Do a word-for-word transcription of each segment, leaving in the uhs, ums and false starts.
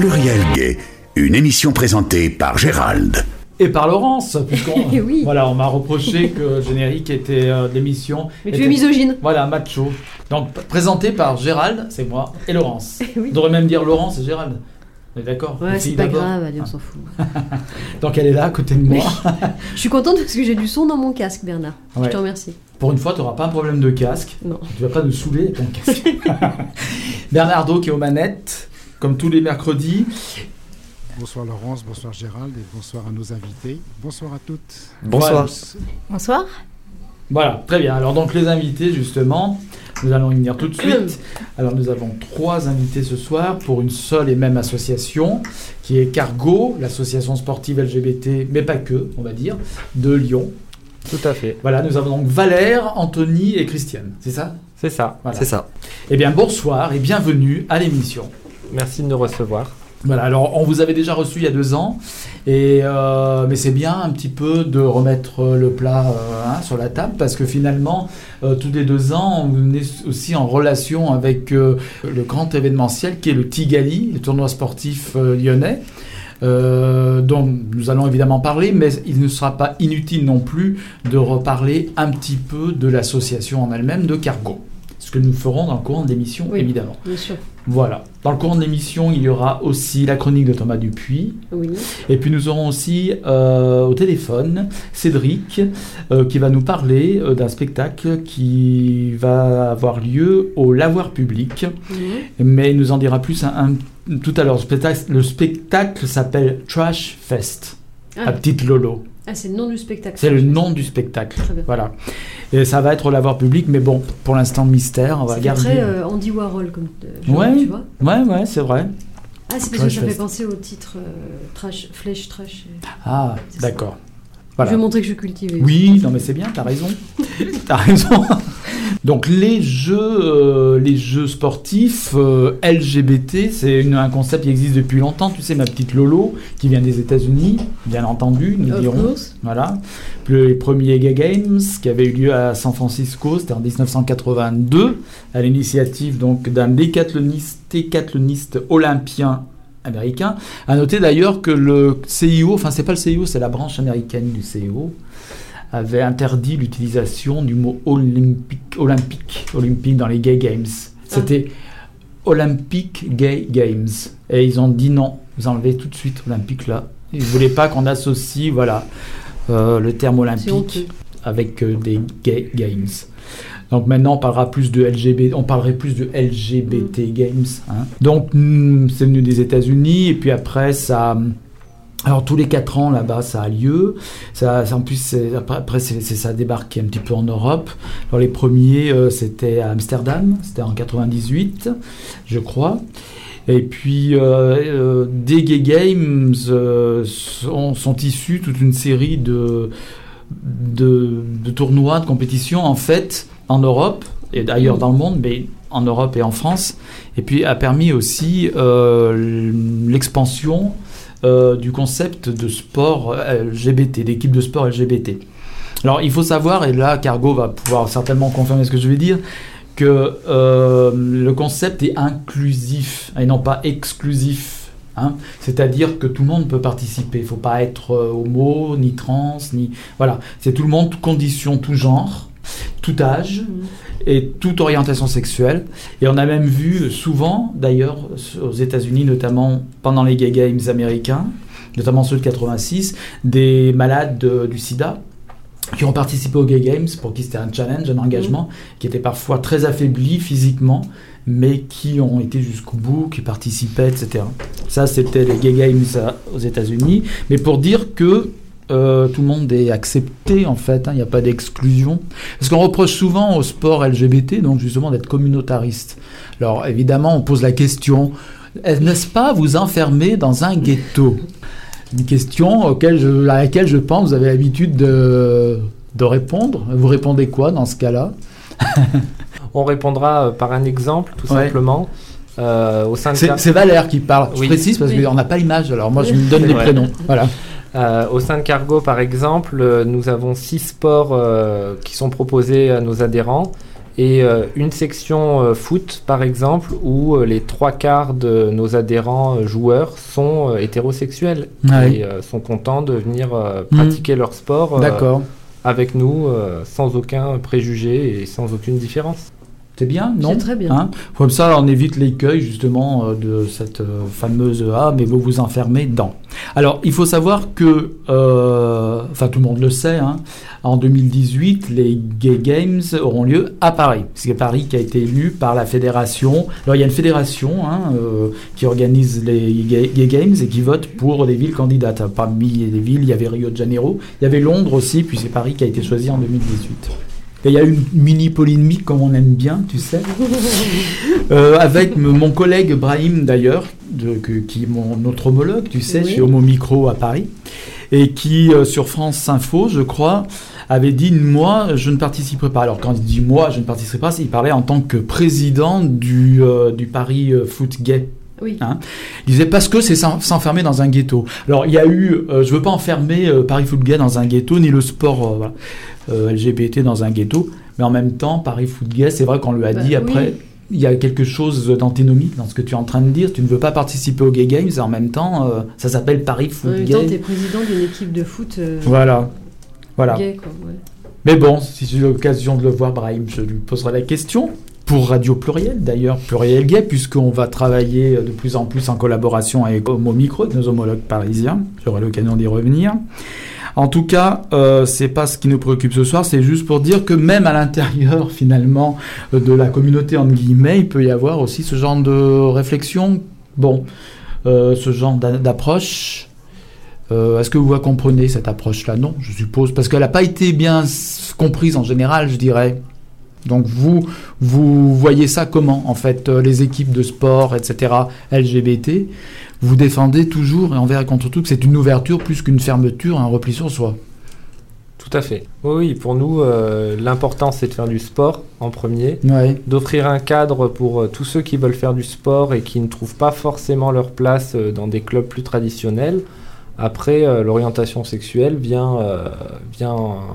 Pluriel Gay, une émission présentée par Gérald. Et par Laurence, puisqu'on oui. voilà, on m'a reproché que le générique était euh, de l'émission. Mais était, tu es misogyne. Voilà, macho. Donc présenté par Gérald, c'est moi, et Laurence. Oui. On devrait même dire Laurence et Gérald. On est d'accord? Ouais, c'est pas d'abord. Grave, allez, on s'en fout. Donc elle est là, à côté de moi. Je suis contente parce que j'ai du son dans mon casque, Bernard. Ouais. Je te remercie. Pour une fois, tu n'auras pas un problème de casque. Non. Tu vas pas nous saouler avec ton casque. Bernardo qui est aux manettes, comme tous les mercredis. Bonsoir Laurence, bonsoir Gérald et bonsoir à nos invités. Bonsoir à toutes. Bonsoir. Bonsoir. Voilà, très bien. Alors donc les invités, justement, nous allons y venir tout de suite. Alors nous avons trois invités ce soir pour une seule et même association, qui est Cargo, l'association sportive L G B T, mais pas que, on va dire, de Lyon. Tout à fait. Voilà, nous avons donc Valère, Anthony et Christiane, c'est ça? C'est ça, voilà. c'est ça. Eh bien bonsoir et bienvenue à l'émission. Merci de nous recevoir. Voilà, alors on vous avait déjà reçu il y a deux ans, et euh, mais c'est bien un petit peu de remettre le plat euh, hein, sur la table, parce que finalement, euh, tous les deux ans, on est aussi en relation avec euh, le grand événementiel qui est le Tigali, le tournoi sportif euh, lyonnais, euh, dont nous allons évidemment parler, mais il ne sera pas inutile non plus de reparler un petit peu de l'association en elle-même de Cargo. Ce que nous ferons dans le courant de l'émission, oui, évidemment. Bien sûr. Voilà. Dans le courant de l'émission, il y aura aussi la chronique de Thomas Dupuis. Oui. Et puis nous aurons aussi euh, au téléphone Cédric euh, qui va nous parler euh, d'un spectacle qui va avoir lieu au Lavoir Public. Mmh. Mais il nous en dira plus un, un, tout à l'heure. Le spectacle, le spectacle s'appelle Trash Fest. Ah. À Petite Lolo. Ah, c'est le nom du spectacle. C'est le nom du spectacle. Très bien. Voilà. Et ça va être au Lavoir Public, mais bon, pour l'instant, mystère. On va c'est garder. très euh, Andy Warhol, comme euh, ouais, tu vois. Ouais, ouais, c'est vrai. Ah, c'est parce Trash que ça Fest. fait penser au titre euh, Trash, Flèche Trash. Euh, Ah, d'accord. Voilà. Je vais montrer que je cultive. Oui, non mais c'est bien, t'as raison. T'as raison. Donc les jeux, euh, les jeux sportifs euh, L G B T, c'est une, un concept qui existe depuis longtemps. Tu sais, ma petite Lolo, qui vient des États-Unis, bien entendu, nous Of dirons. course. Voilà. Puis les premiers Gay Games qui avaient eu lieu à San Francisco, c'était en dix-neuf cent quatre-vingt-deux, à l'initiative donc d'un décathloniste, décathloniste olympien américain. À noter d'ailleurs que le C I O, enfin c'est pas le C I O, c'est la branche américaine du C I O, avait interdit l'utilisation du mot olympique, olympique, olympique dans les Gay Games. C'était Olympic Gay Games. Et ils ont dit non, vous enlevez tout de suite olympique là. Ils ne voulaient pas qu'on associe voilà, euh, le terme olympique avec euh, des Gay Games. Donc maintenant, on parlera plus de L G B T, on parlerait plus de L G B T mmh. Games. Hein. Donc mm, c'est venu des États-Unis et puis après ça, alors tous les quatre ans là-bas ça a lieu. Ça, ça en plus c'est, après, après c'est, c'est ça a débarqué un petit peu en Europe. Alors les premiers euh, c'était à Amsterdam, c'était en quatre-vingt-dix-huit, je crois. Et puis, euh, euh, des Gay Games euh, sont, sont issus toute une série de, de, de tournois, de compétitions en fait. En Europe, et d'ailleurs dans le monde, mais en Europe et en France, et puis a permis aussi euh, l'expansion euh, du concept de sport L G B T, d'équipe de sport L G B T. Alors il faut savoir, et là Cargo va pouvoir certainement confirmer ce que je vais dire, que euh, le concept est inclusif et non pas exclusif. Hein, c'est-à-dire que tout le monde peut participer. Il ne faut pas être euh, homo, ni trans, ni... Voilà, c'est tout le monde, toute condition, tout genre, tout âge et toute orientation sexuelle. Et on a même vu souvent, d'ailleurs, aux États-Unis, notamment pendant les Gay Games américains, notamment ceux de quatre-vingt-six, des malades de, du sida qui ont participé aux Gay Games, pour qui c'était un challenge, un engagement, mmh. qui était parfois très affaibli physiquement, mais qui ont été jusqu'au bout, qui participaient, et cetera. Ça, c'était les Gay Games aux États-Unis. Mais pour dire que Euh, tout le monde est accepté en fait, il hein, n'y a pas d'exclusion. Parce qu'on reproche souvent au sport L G B T, donc justement d'être communautariste. Alors évidemment, on pose la question, n'est-ce pas vous enfermer dans un ghetto? Une question auquel je, à laquelle je pense vous avez l'habitude de, de répondre. Vous répondez quoi dans ce cas-là? On répondra par un exemple, tout ouais. simplement. Euh, au sein de c'est, Car... c'est Valère qui parle, je oui. précise parce oui. qu'on n'a pas l'image, alors moi je me donne c'est les vrai. prénoms. Voilà. Euh, au sein de Cargo, par exemple, euh, nous avons six sports euh, qui sont proposés à nos adhérents. et euh, une section euh, foot, par exemple, où euh, les trois quarts de nos adhérents euh, joueurs sont euh, hétérosexuels Ouais. et euh, sont contents de venir euh, pratiquer mmh. leur sport euh, avec nous euh, sans aucun préjugé et sans aucune différence. C'est bien, non ? C'est très bien. Hein ? Comme ça, on évite l'écueil justement euh, de cette euh, fameuse « Ah, mais vous vous enfermez dedans ». Alors, il faut savoir que, euh, enfin tout le monde le sait, hein, en deux mille dix-huit, les Gay Games auront lieu à Paris. C'est Paris qui a été élu par la fédération. Alors, il y a une fédération hein, euh, qui organise les Gay, Gay Games et qui vote pour les villes candidates. Parmi les villes, il y avait Rio de Janeiro, il y avait Londres aussi, puis c'est Paris qui a été choisi en deux mille dix-huit. Et il y a une mini polémique, comme on aime bien, tu sais, euh, avec m- mon collègue Brahim d'ailleurs, de, que, qui est mon, notre homologue, tu sais, oui. chez Homo Micro à Paris, et qui, euh, sur France Info, je crois, avait dit « Moi, je ne participerai pas ». Alors, quand il dit « Moi, je ne participerai pas », il parlait en tant que président du, euh, du Paris euh, Foot Gay. Oui. Hein, il disait parce que c'est s'enfermer dans un ghetto. Alors il y a eu, euh, je veux pas enfermer euh, Paris Foot Gay dans un ghetto ni le sport euh, voilà, euh, L G B T dans un ghetto, mais en même temps Paris Foot Gay, c'est vrai qu'on lui a bah, dit après, oui. il y a quelque chose d'antinomique dans ce que tu es en train de dire. Tu ne veux pas participer aux Gay Games et en même temps euh, ça s'appelle Paris Foot Gay. En même temps, tu es président d'une équipe de foot. Euh, voilà, voilà. Gay, quoi, ouais. Mais bon, si j'ai l'occasion de le voir, Brahim, je lui poserai la question. Pour Radio Pluriel, d'ailleurs, Pluriel Gay, puisqu'on va travailler de plus en plus en collaboration avec Homo Micro, avec nos homologues parisiens. J'aurai l'occasion d'y revenir. En tout cas, euh, c'est pas ce qui nous préoccupe ce soir, c'est juste pour dire que même à l'intérieur, finalement, de la communauté, entre guillemets, il peut y avoir aussi ce genre de réflexion, bon, euh, ce genre d'approche. Euh, est-ce que vous comprenez cette approche-là ? Non, je suppose, parce qu'elle n'a pas été bien comprise en général, je dirais. Donc vous, vous voyez ça comment, en fait, euh, les équipes de sport, et cetera, L G B T, vous défendez toujours et envers et contre tout que c'est une ouverture plus qu'une fermeture, un repli sur soi. Tout à fait. Oui, pour nous, euh, l'important c'est de faire du sport en premier, ouais. d'offrir un cadre pour euh, tous ceux qui veulent faire du sport et qui ne trouvent pas forcément leur place euh, dans des clubs plus traditionnels. Après, euh, l'orientation sexuelle vient... Euh, vient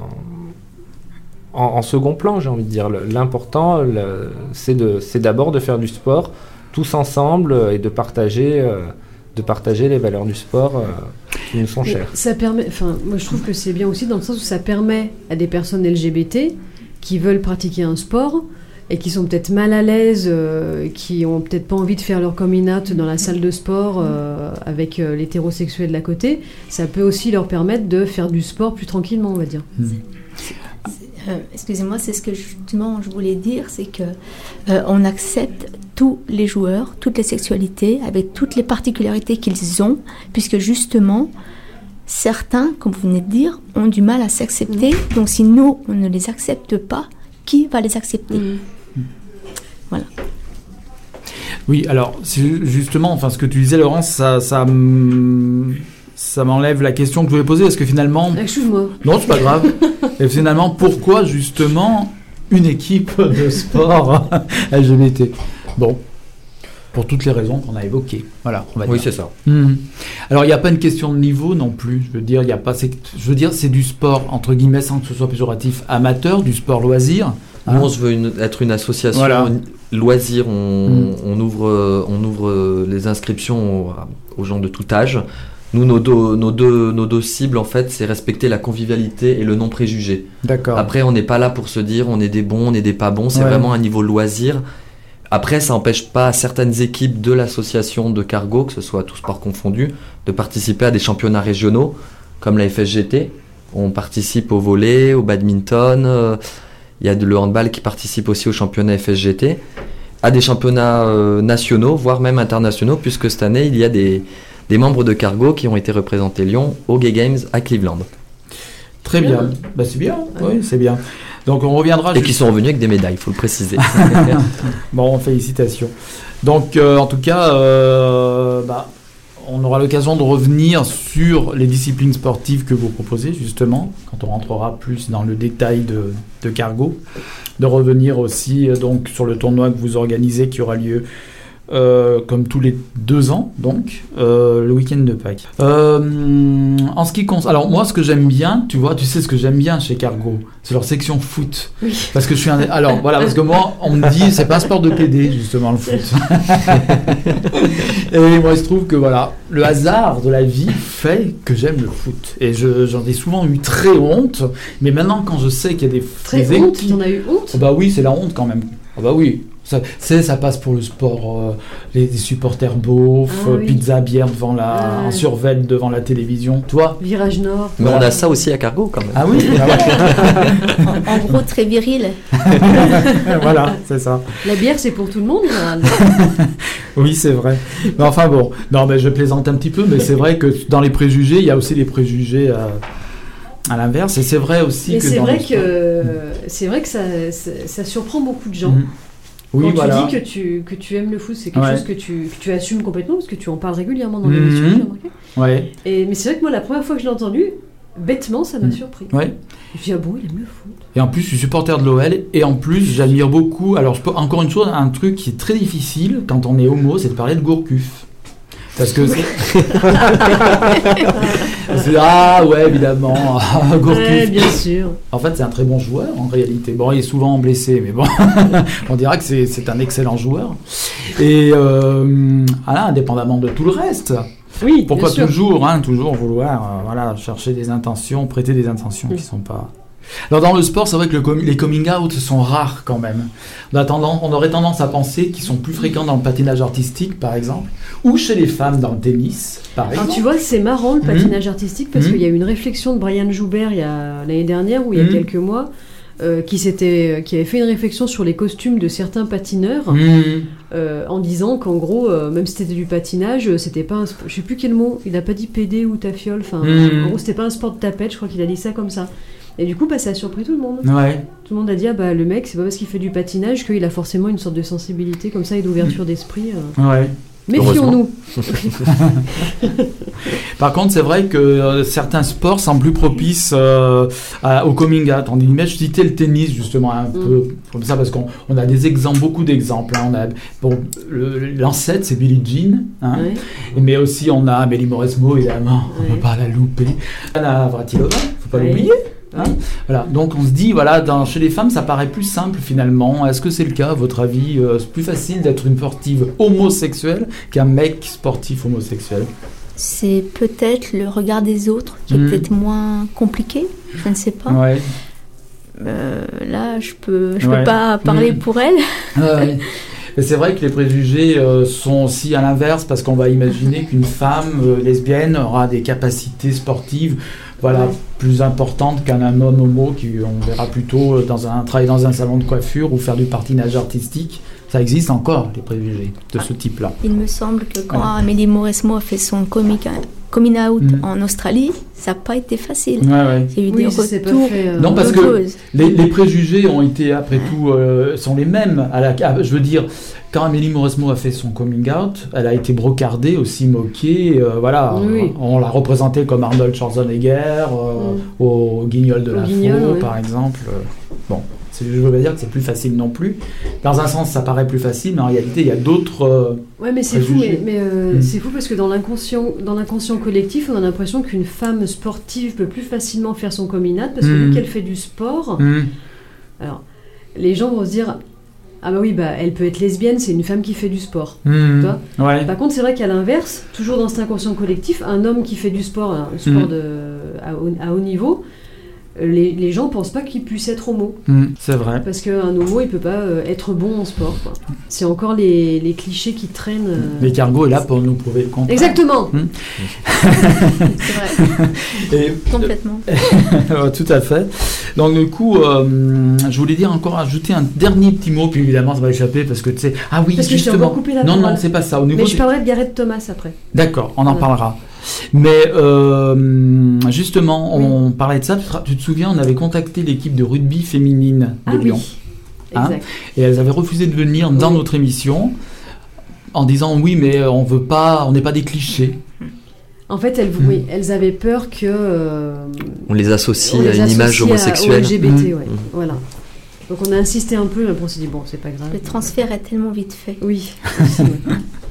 En, en second plan, j'ai envie de dire. L'important, le, c'est, de, c'est d'abord de faire du sport tous ensemble euh, et de partager, euh, de partager les valeurs du sport euh, qui nous sont chères. Ça permet, enfin, moi je trouve que c'est bien aussi dans le sens où ça permet à des personnes L G B T qui veulent pratiquer un sport et qui sont peut-être mal à l'aise, euh, qui ont peut-être pas envie de faire leur coming out dans la salle de sport euh, avec euh, l'hétérosexuel à côté. Ça peut aussi leur permettre de faire du sport plus tranquillement, on va dire. Mmh. Euh, excusez-moi, c'est ce que justement je voulais dire, c'est que euh, on accepte tous les joueurs, toutes les sexualités, avec toutes les particularités qu'ils ont, puisque justement, certains, comme vous venez de dire, ont du mal à s'accepter. Mmh. Donc si nous, on ne les accepte pas, qui va les accepter ? Mmh. Voilà. Oui, alors, justement, enfin, ce que tu disais, Laurence, ça... ça Ça m'enlève la question que je voulais poser. Est-ce que finalement... Excuse-moi. Non, c'est pas grave. Et finalement, pourquoi justement une équipe de sport L G B T ? Bon, pour toutes les raisons qu'on a évoquées. Voilà, on va dire. Oui, c'est ça. Mmh. Alors, il n'y a pas une question de niveau non plus. Je veux dire, il y a pas... C'est... Je veux dire, c'est du sport, entre guillemets, sans que ce soit péjoratif, amateur, du sport loisir. Hein. Nous, on se veut une... être une association voilà. loisir. On... Mmh. on, ouvre... on ouvre les inscriptions aux, aux gens de tout âge. Nous, nos deux, nos, deux, nos deux cibles, en fait, c'est respecter la convivialité et le non-préjugé. D'accord. Après, on n'est pas là pour se dire on est des bons, on est des pas bons. C'est ouais. vraiment un niveau loisir. Après, ça n'empêche pas certaines équipes de l'association de cargo, que ce soit tous sports confondus, de participer à des championnats régionaux, comme la F S G T. On participe au volley, au badminton. Il euh, y a le handball qui participe aussi au championnat F S G T. À des championnats euh, nationaux, voire même internationaux, puisque cette année, il y a des... des membres de Cargo qui ont été représentés Lyon aux Gay Games à Cleveland. Très bien, bien. Bah, c'est bien, oui, c'est bien. Donc on reviendra... Et juste... qui sont revenus avec des médailles, il faut le préciser. Bon, félicitations. Donc euh, en tout cas, euh, bah, on aura l'occasion de revenir sur les disciplines sportives que vous proposez, justement, quand on rentrera plus dans le détail de, de Cargo. De revenir aussi euh, donc, sur le tournoi que vous organisez qui aura lieu Euh, comme tous les deux ans, donc, euh, le week-end de Pâques. Euh, en ce qui concerne... Alors, moi, ce que j'aime bien, tu vois, tu sais ce que j'aime bien chez Cargo, c'est leur section foot. Oui. Parce que je suis un... Alors, voilà, parce que moi, on me dit, c'est pas un sport de pédé, justement, le foot. Et moi, il se trouve que, voilà, le hasard de la vie fait que j'aime le foot. Et je, j'en ai souvent eu très honte, mais maintenant, quand je sais qu'il y a des... Très des honte, équipes- t'en as eu honte? Bah oui, c'est la honte quand même. Ah bah oui. Ça, c'est, ça passe pour le sport, euh, les, les supporters beaufs, Ah euh, oui. pizza, bière devant la, Ah. en survêt devant la télévision, toi. Virage Nord. Mais on a ça aussi à Cargo quand même. Ah oui, ah ouais. En, en gros, très viril. Voilà, c'est ça. La bière, c'est pour tout le monde, généralement. Oui, c'est vrai. Mais enfin bon, non, mais je plaisante un petit peu, mais c'est vrai que dans les préjugés, il y a aussi des préjugés euh, à l'inverse, et c'est vrai aussi Mais que c'est dans vrai le que, c'est vrai que ça, ça, ça surprend beaucoup de gens. Mhm. Oui, Quand voilà. tu dis que tu, que tu aimes le foot, c'est quelque Ouais. chose que tu, que tu assumes complètement, parce que tu en parles régulièrement dans Mhm. l'émission, j'ai remarqué. Ouais, Et, mais c'est vrai que moi, la première fois que je l'ai entendu, bêtement, ça m'a Mhm. surpris. ouais. Je me suis dit, ah bon, il aime le foot. Et en plus, je suis supporter de l'O L, et en plus, j'admire beaucoup. Alors, je peux, encore une chose, un truc qui est très difficile quand on est homo, c'est de parler de Gourcuff. Parce que c'est... c'est- ah ouais, évidemment, ah, Gourcuff. Ouais, bien sûr. En fait, c'est un très bon joueur en réalité. Bon, il est souvent blessé, mais bon, on dira que c'est, c'est un excellent joueur. Et euh, voilà, indépendamment de tout le reste. Oui, Pourquoi bien sûr. toujours, hein, toujours vouloir euh, voilà, chercher des intentions, prêter des intentions Mm. qui sont pas... Alors dans le sport, c'est vrai que le com- les coming out sont rares quand même. On, a tendance, on aurait tendance à penser qu'ils sont plus fréquents dans le patinage artistique, par exemple, ou chez les femmes dans le tennis, par Alors exemple. tu vois, c'est marrant le Mhm. patinage artistique parce Mhm. qu'il y a eu une réflexion de Brian Joubert il y a l'année dernière ou il y a Mhm. quelques mois euh, qui s'était qui avait fait une réflexion sur les costumes de certains patineurs Mmh. euh, en disant qu'en gros euh, même si c'était du patinage, euh, c'était pas un sp- je sais plus quel mot, il a pas dit pédé ou tafiole, enfin Mhm. en gros c'était pas un sport de tapette, je crois qu'il a dit ça comme ça. Et du coup bah, ça a surpris tout le monde. Ouais. Tout le monde a dit ah bah le mec c'est pas parce qu'il fait du patinage qu'il a forcément une sorte de sensibilité comme ça et d'ouverture d'esprit. euh. Ouais. Méfions-nous. Par contre, c'est vrai que euh, certains sports sont plus propices euh, à- au coming out. En guillemets, je citais le tennis justement un Mm. peu comme ça parce qu'on on a des exemples, beaucoup d'exemples. hein. On a bon, le- l'ancêtre, c'est Billie Jean, hein. Ouais. Mais aussi on a Amélie Mauresmo, évidemment, on ne Ouais. peut pas la louper. Anna Vratilova, faut pas Ouais. l'oublier. hein. Ouais. Voilà, donc on se dit, voilà, dans, chez les femmes, ça paraît plus simple finalement. Est-ce que c'est le cas, à votre avis euh, C'est plus facile d'être une sportive homosexuelle qu'un mec sportif homosexuel. C'est peut-être le regard des autres qui est Mhm. peut-être moins compliqué, je ne sais pas. Ouais. Euh, là, je peux, je Ouais. peux pas parler Mhm. pour elle. Ouais. Mais c'est vrai que les préjugés euh, sont aussi à l'inverse parce qu'on va imaginer qu'une femme euh, lesbienne aura des capacités sportives voilà, Ouais. plus importantes qu'un homme homo qui on verra plutôt dans un, travailler dans un salon de coiffure ou faire du patinage artistique. Ça existe encore, les préjugés de ce type-là. Il me semble que quand Ouais. Amélie Mauresmo a fait son coming, coming out Mhm. en Australie, ça n'a pas été facile. Ouais, ouais. Il y a eu Oui, des ça s'est pas retours. fait, euh, Non, parce que d'autres. les, les préjugés ont été, après tout, euh, sont les mêmes. À la, à- je veux dire, quand Amélie Mauresmo a fait son coming out, elle a été brocardée, aussi moquée. euh, voilà, Oui. on l'a représentée comme Arnold Schwarzenegger euh, Mm. au Guignol de Au l'info, Guignol, ouais. par exemple. Euh, Bon, c'est- je veux pas dire que c'est plus facile non plus. Dans un sens, ça paraît plus facile, mais en réalité, il y a d'autres. euh, Ouais, mais c'est fou, préjugés. mais, mais, euh, Mm. c'est fou parce que dans l'inconscient, dans l'inconscient collectif, on a l'impression qu'une femme sportive peut plus facilement faire son coming out parce que Mm. vu qu'elle fait du sport, hmm, alors les gens vont se dire ah bah oui bah elle peut être lesbienne, c'est une femme qui fait du sport. hmm, Toi ouais. Par contre, c'est vrai qu'à l'inverse, toujours dans cet inconscient collectif, un homme qui fait du sport, un sport Mm. de, à, haut, à haut niveau, euh, les, les gens pensent pas qu'il puisse être homo. hmm, c'est vrai. Parce qu'un homo, il peut pas euh, être bon en sport. quoi. C'est encore les, les clichés qui traînent. euh. Mais Cargo est là pour nous prouver le contraire. Exactement. C'est vrai, Et complètement. Ouais, tout à fait. Donc du coup, euh, je voulais dire encore ajouter un dernier petit mot, puis évidemment ça va échapper parce que tu sais, ah oui, Parce que je t'ai justement. encore coupé la non, non, parole. c'est pas ça. Au niveau Mais je des- parlerai de Gareth Thomas après. D'accord, on en Ouais. parlera. Mais euh, justement, on parlait de ça. Tu te, tu te souviens, on avait contacté l'équipe de rugby féminine de Ah Lyon, oui. Hein Exact. et elles avaient refusé de venir dans Oui. notre émission en disant oui, mais on veut pas, on n'est pas des clichés. En fait, elles, Mm. oui, elles avaient peur que. euh, On les associe on à les une image associe à- homosexuelle. Au L G B T, Mm. ouais. Voilà. Donc on a insisté un peu, mais on s'est dit bon, c'est pas grave. Le transfert est tellement vite fait. Oui. Aussi, ouais.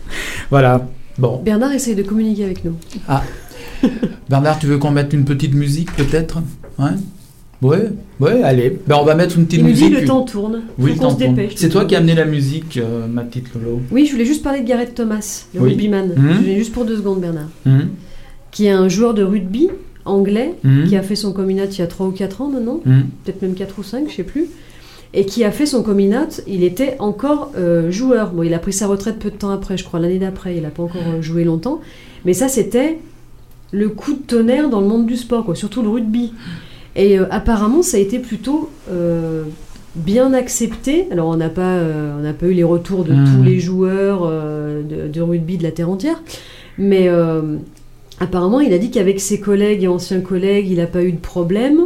Voilà. Bon. Bernard essaye de communiquer avec nous. Ah. Bernard, tu veux qu'on mette une petite musique peut-être? Ouais. Ouais, ouais, allez. Ben, on va mettre une petite Il musique. nous dit le temps tourne. Oui, Faut le qu'on temps se tourne. dépêche. C'est toi qui as amené la musique, euh, ma petite Lolo. Oui, je voulais juste parler de Gareth Thomas, le Oui. rugbyman. Mmh. Je voulais juste pour deux secondes, Bernard. Mmh. Qui est un joueur de rugby anglais, Mmh. qui a fait son coming out il y a trois ou quatre ans maintenant, Mmh. peut-être même quatre ou cinq, je sais plus, et qui a fait son coming out, il était encore euh, joueur. Bon, il a pris sa retraite peu de temps après, je crois, l'année d'après, il n'a pas encore euh, joué longtemps, mais ça, c'était le coup de tonnerre dans le monde du sport, quoi, surtout le rugby. Et euh, apparemment, ça a été plutôt euh, bien accepté. Alors, on n'a pas, euh, on n'a pas eu les retours de Mmh. tous les joueurs euh, de, de rugby de la Terre entière, mais euh, apparemment, il a dit qu'avec ses collègues et anciens collègues, il n'a pas eu de problème.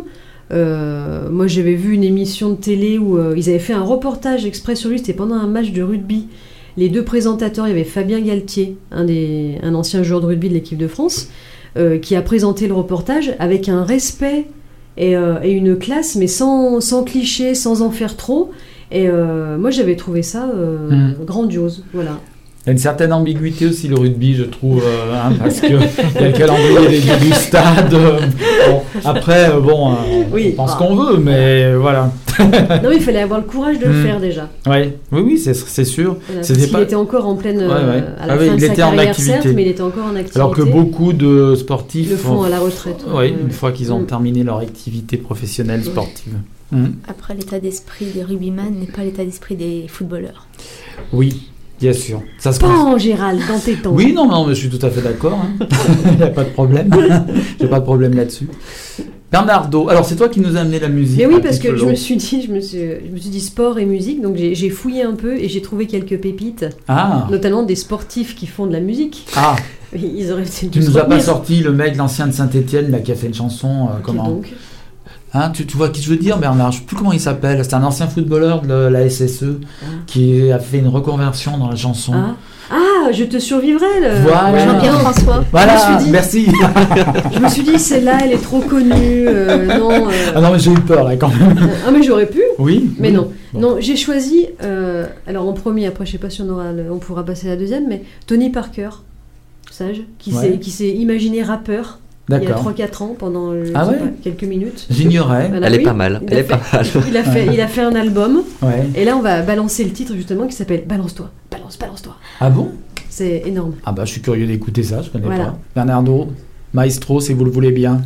Euh, moi, j'avais vu une émission de télé où euh, ils avaient fait un reportage exprès sur lui, c'était pendant un match de rugby. Les deux présentateurs, il y avait Fabien Galtier, un, des, un ancien joueur de rugby de l'équipe de France, euh, qui a présenté le reportage avec un respect et, euh, et une classe, mais sans, sans cliché, sans en faire trop. Et euh, moi, j'avais trouvé ça euh, Mm. grandiose. Voilà. Il y a une certaine ambiguïté aussi, le rugby, je trouve, euh, hein, parce qu'il y a le calendrier des du stade. euh, bon, après, euh, bon, euh, Oui, on pense bah. qu'on veut, mais euh, voilà. Non, mais il fallait avoir le courage de le Mm. faire déjà. Ouais. Oui, oui, c'est, c'est sûr. Voilà, C'était parce qu'il pas- était encore en pleine. Ouais, euh, ouais. à la Ah fin oui, de il sa était en carrière, activité. certes, mais il était encore en activité. Alors que beaucoup de sportifs le font à la retraite. Oui, Ouais. une fois qu'ils ont Mm. terminé leur activité professionnelle Ouais. sportive. Mm. Après, l'état d'esprit des rugbyman n'est pas l'état d'esprit des footballeurs. Oui, bien sûr. Ça se Pan, Gérald, dans tes temps. Oui, non, non, mais je suis tout à fait d'accord. hein. Il n'y a pas de problème. J'ai pas de problème là-dessus. Bernardo, alors c'est toi qui nous as amené la musique. Mais oui, ma parce petite que je Lolo. me suis dit, je me suis, je me suis dit sport et musique, donc j'ai, j'ai fouillé un peu et j'ai trouvé quelques pépites, Ah, notamment des sportifs qui font de la musique. ah, Ils auraient peut-être tu dû se nous as pas retenir. sorti le mec, l'ancien de Saint-Étienne, là, qui a fait une chanson, euh, Qui comment donc hein, tu, tu vois qui je veux dire, Bernard? Je sais plus comment il s'appelle. C'est un ancien footballeur de la S S E Ah. qui a fait une reconversion dans la chanson. Ah. Ah, je te survivrai. Le... Voilà. Jean-Pierre François. Voilà, Je me suis dit- merci. Je me suis dit, celle-là, elle est trop connue. euh, non. euh, Ah non, mais j'ai eu peur là quand même. Ah, mais j'aurais pu. Oui. Mais oui. non, Bon. non, j'ai choisi, euh, alors en premier, après je sais pas si on, aura le- on pourra passer à la deuxième, mais Tony Parker, sage, qui Ouais. s'est qui s'est imaginé rappeur il y a D'accord. trois quatre ans, pendant je Ah sais ouais pas, quelques minutes. J'ignorais. Voilà, Elle est oui. pas mal, Il elle a est fait- pas mal. Il a, fait, il a fait un album, Ouais. et là on va balancer le titre justement qui s'appelle Balance-toi, balance, balance-toi. Ah bon? C'est énorme. Ah bah je suis curieux d'écouter ça, je connais Voilà. pas. Bernardo, maestro, si vous le voulez bien.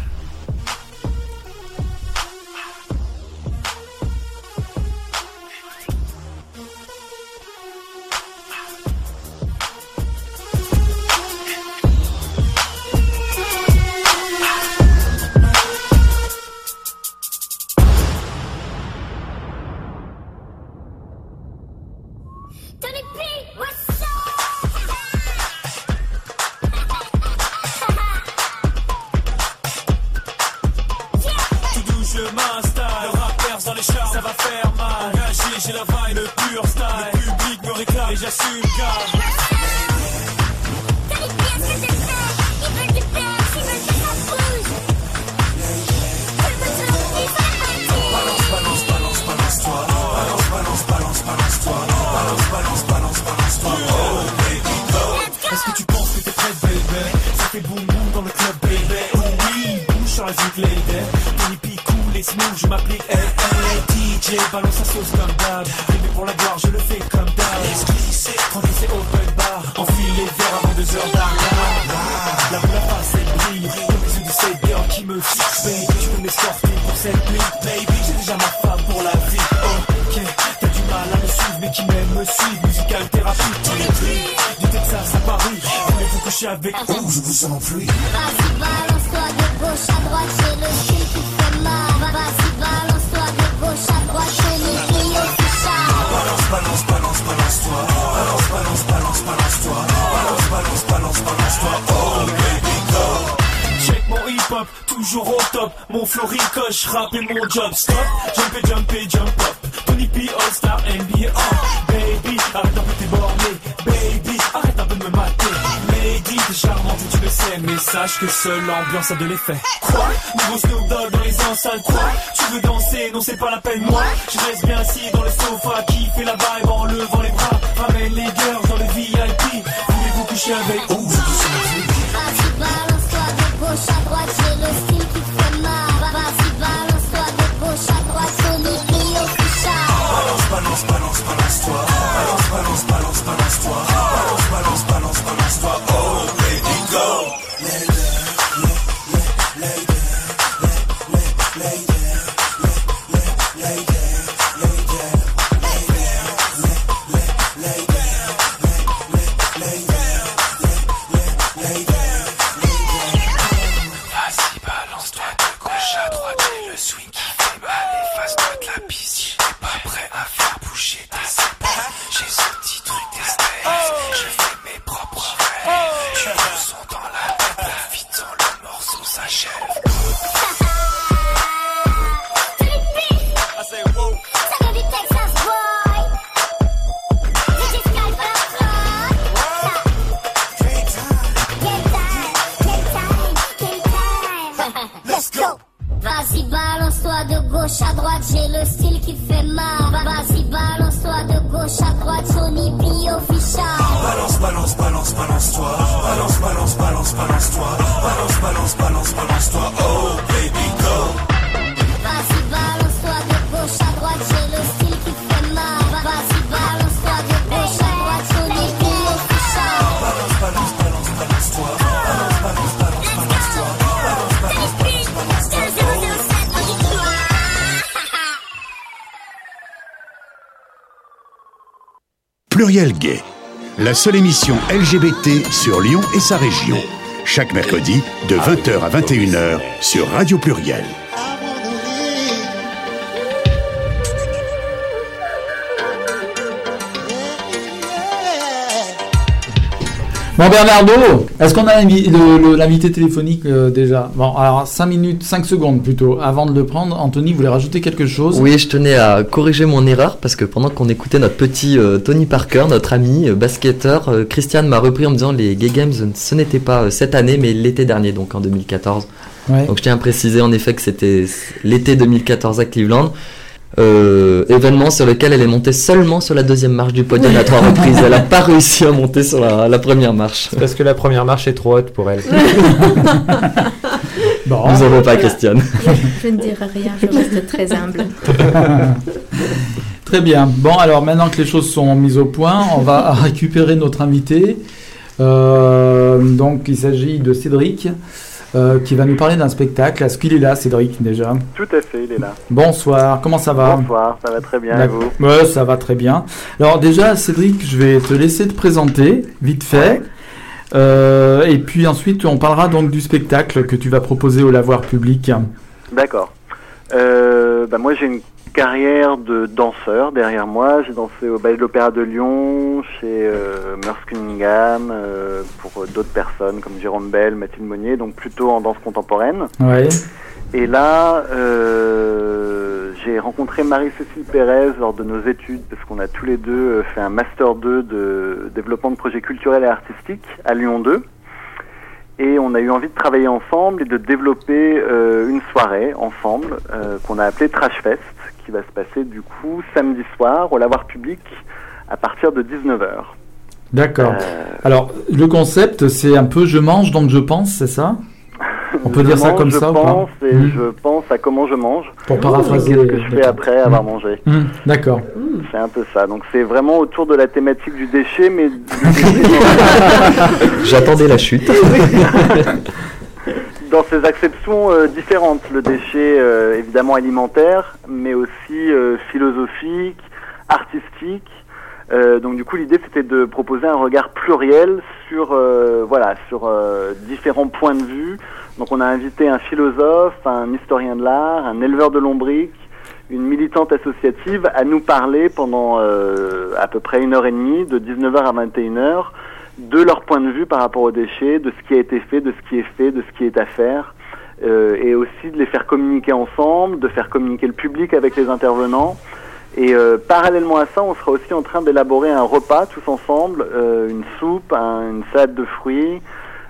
Tony P, what's up? Tout doux, je m'installe. Le rappeur dans les chars, ça va faire mal. Engagé, j'ai la vibe, le pur style. Le public me réclame et j'assume calme. Tony P, est-ce que c'est ça? Ils veulent du père, ils veulent que ça bouge. C'est pas tout, ils veulent partir. Balance, balance, balance, balance-toi. Balance, balance, balance, balance-toi. Balance, balance, balance, balance-toi. Oh, baby, go. Est-ce que tu penses que t'es prête, baby? Ça fait boum boum dans le club, baby. Oh oui, bouge sur la zig, lady. Tony P, cool et smooth, je m'applique. Hey, hey, D J, balance sa sauce comme d'hab. Bébé pour la gloire, je le fais comme d'hab. Exclusif, tranquille, c'est open bar. Enfile les verres avant deux heures d'argent. La boule à face, elle brille. Comme les yeux de cette girl qui me fixe, baby. Tu veux m'escorter pour cette nuit, baby. J'ai déjà ma femme pour la vie. Ok, t'as du mal à me suivre, mais qui m'aime me suivre. Musical thérapie, Tony P. Du Texas à Paris. Voulez-vous coucher avec où je vous en prie? Vas-y, balance-toi de gauche à droite, c'est le style qui fait mal. Vas-y, balance-toi de gauche à droite, c'est le style officiel. Balance, balance, balance, balance-toi. Balance, balance, balance, balance-toi. Balance, balance, balance, balance-toi. Oh, baby, go. Check mon hip-hop, toujours au top. Mon flow ricoche, rap et mon job. Stop, jump et jump et jump up. Tony P, All-Star, N B A. Oh, baby, arrête un peu tes bornés. Baby, arrête un peu de me mater. Lady, t'es charmante tout tu le sais, mais sache que seule l'ambiance a de l'effet. Quoi? Nouveau Snoop Dogg dans les enceintes, quoi? Tu veux danser? Non, c'est pas la peine, moi. Je reste bien assis dans le sofa, qui fait la vibe en levant les bras. Ramène les girls dans le V I P. Voulez-vous coucher avec? Oh, vas-y, balance-toi de gauche à droite, j'ai le style qui fait mal. Vas-y, balance-toi de gauche à droite, Sonic Rio Ficha. Balance, balance, balance, balance-toi. Balance, balance, balance, balance-toi. Balance, balance, balance, balance-toi. Oh, baby, go. Vas-y, balance-toi de gauche à droite, j'ai le style qui fait mal. Vas-y, balance-toi de gauche à droite, Sony P official. Balance, balance, balance, balance-toi. Balance, balance, balance, balance-toi. Balance, balance, balance, balance-toi. Oh, baby, go. Vas-y, balance-toi de gauche à droite, j'ai le style qui fait mal. Vas-y, balance-toi de gauche à droite, Sony P official. Balance, balance, balance, balance-toi. Balance, balance, balance, balance-toi. Balance, balance, balance, balance-toi. Pluriel Gay, la seule émission L G B T sur Lyon et sa région. Chaque mercredi de vingt heures à vingt et une heures sur Radio Pluriel. Bon Bernardo, est-ce qu'on a l'invi- le- le- l'invité téléphonique euh, déjà? Bon, alors cinq minutes, cinq secondes plutôt, avant de le prendre. Anthony voulait rajouter quelque chose? Oui, je tenais à corriger mon erreur parce que pendant qu'on écoutait notre petit euh, Tony Parker, notre ami euh, basketteur, euh, Christian m'a repris en me disant les Gay Games, ce n'était pas euh, cette année mais l'été dernier, donc en deux mille quatorze. Ouais. Donc je tiens à préciser en effet que c'était l'été deux mille quatorze à Cleveland. Euh, événement sur lequel elle est montée seulement sur la deuxième marche du podium à trois reprises. Elle n'a pas réussi à monter sur la, la première marche. C'est parce que la première marche est trop haute pour elle. Bon. Nous n'en avons pas, Christiane. Je ne dirai rien, je reste très humble. Très bien. Bon, alors maintenant que les choses sont mises au point, on va récupérer notre invité. Euh, donc, il s'agit de Cédric, euh, qui va nous parler d'un spectacle. Est-ce qu'il est là, Cédric, déjà? Tout à fait, il est là. Bonsoir, comment ça va? Bonsoir, ça va très bien, et vous? Ouais, ça va très bien. Alors déjà, Cédric, je vais te laisser te présenter, vite fait. Euh, et puis ensuite, on parlera donc du spectacle que tu vas proposer au lavoir public. D'accord. Euh, bah moi, j'ai une carrière de danseur derrière moi. J'ai dansé au Ballet de l'Opéra de Lyon, chez euh, Merce Cunningham, euh, pour d'autres personnes comme Jérôme Bell, Mathilde Monnier, donc plutôt en danse contemporaine. Ouais. Et là, euh, j'ai rencontré Marie-Cécile Pérez lors de nos études, parce qu'on a tous les deux fait un Master deux de développement de projets culturels et artistiques à Lyon deux. Et on a eu envie de travailler ensemble et de développer euh, une soirée ensemble euh, qu'on a appelée Trash Fest, qui va se passer du coup samedi soir au lavoir public à partir de dix-neuf heures. D'accord. Euh... Alors, le concept, c'est un peu je mange donc je pense, c'est ça? On peut je dire ça mange, comme je ça ou pense, pas? et mmh. je pense à comment je mange. Pour paraphraser. Qu'est-ce que je fais après avoir mmh. mangé. Mmh. D'accord. C'est un peu ça. Donc c'est vraiment autour de la thématique du déchet, mais... J'attendais la chute. Dans ses acceptions euh, différentes. Le déchet, euh, évidemment alimentaire, mais aussi euh, philosophique, artistique. Euh, donc du coup l'idée c'était de proposer un regard pluriel sur euh, voilà sur euh, différents points de vue. Donc on a invité un philosophe, un historien de l'art, un éleveur de lombriques, une militante associative à nous parler pendant euh, à peu près une heure et demie, de dix-neuf heures à vingt et une heures, de leur point de vue par rapport aux déchets, de ce qui a été fait, de ce qui est fait, de ce qui est à faire, euh, et aussi de les faire communiquer ensemble, de faire communiquer le public avec les intervenants. Et euh, parallèlement à ça, on sera aussi en train d'élaborer un repas tous ensemble, euh, une soupe, un, une salade de fruits,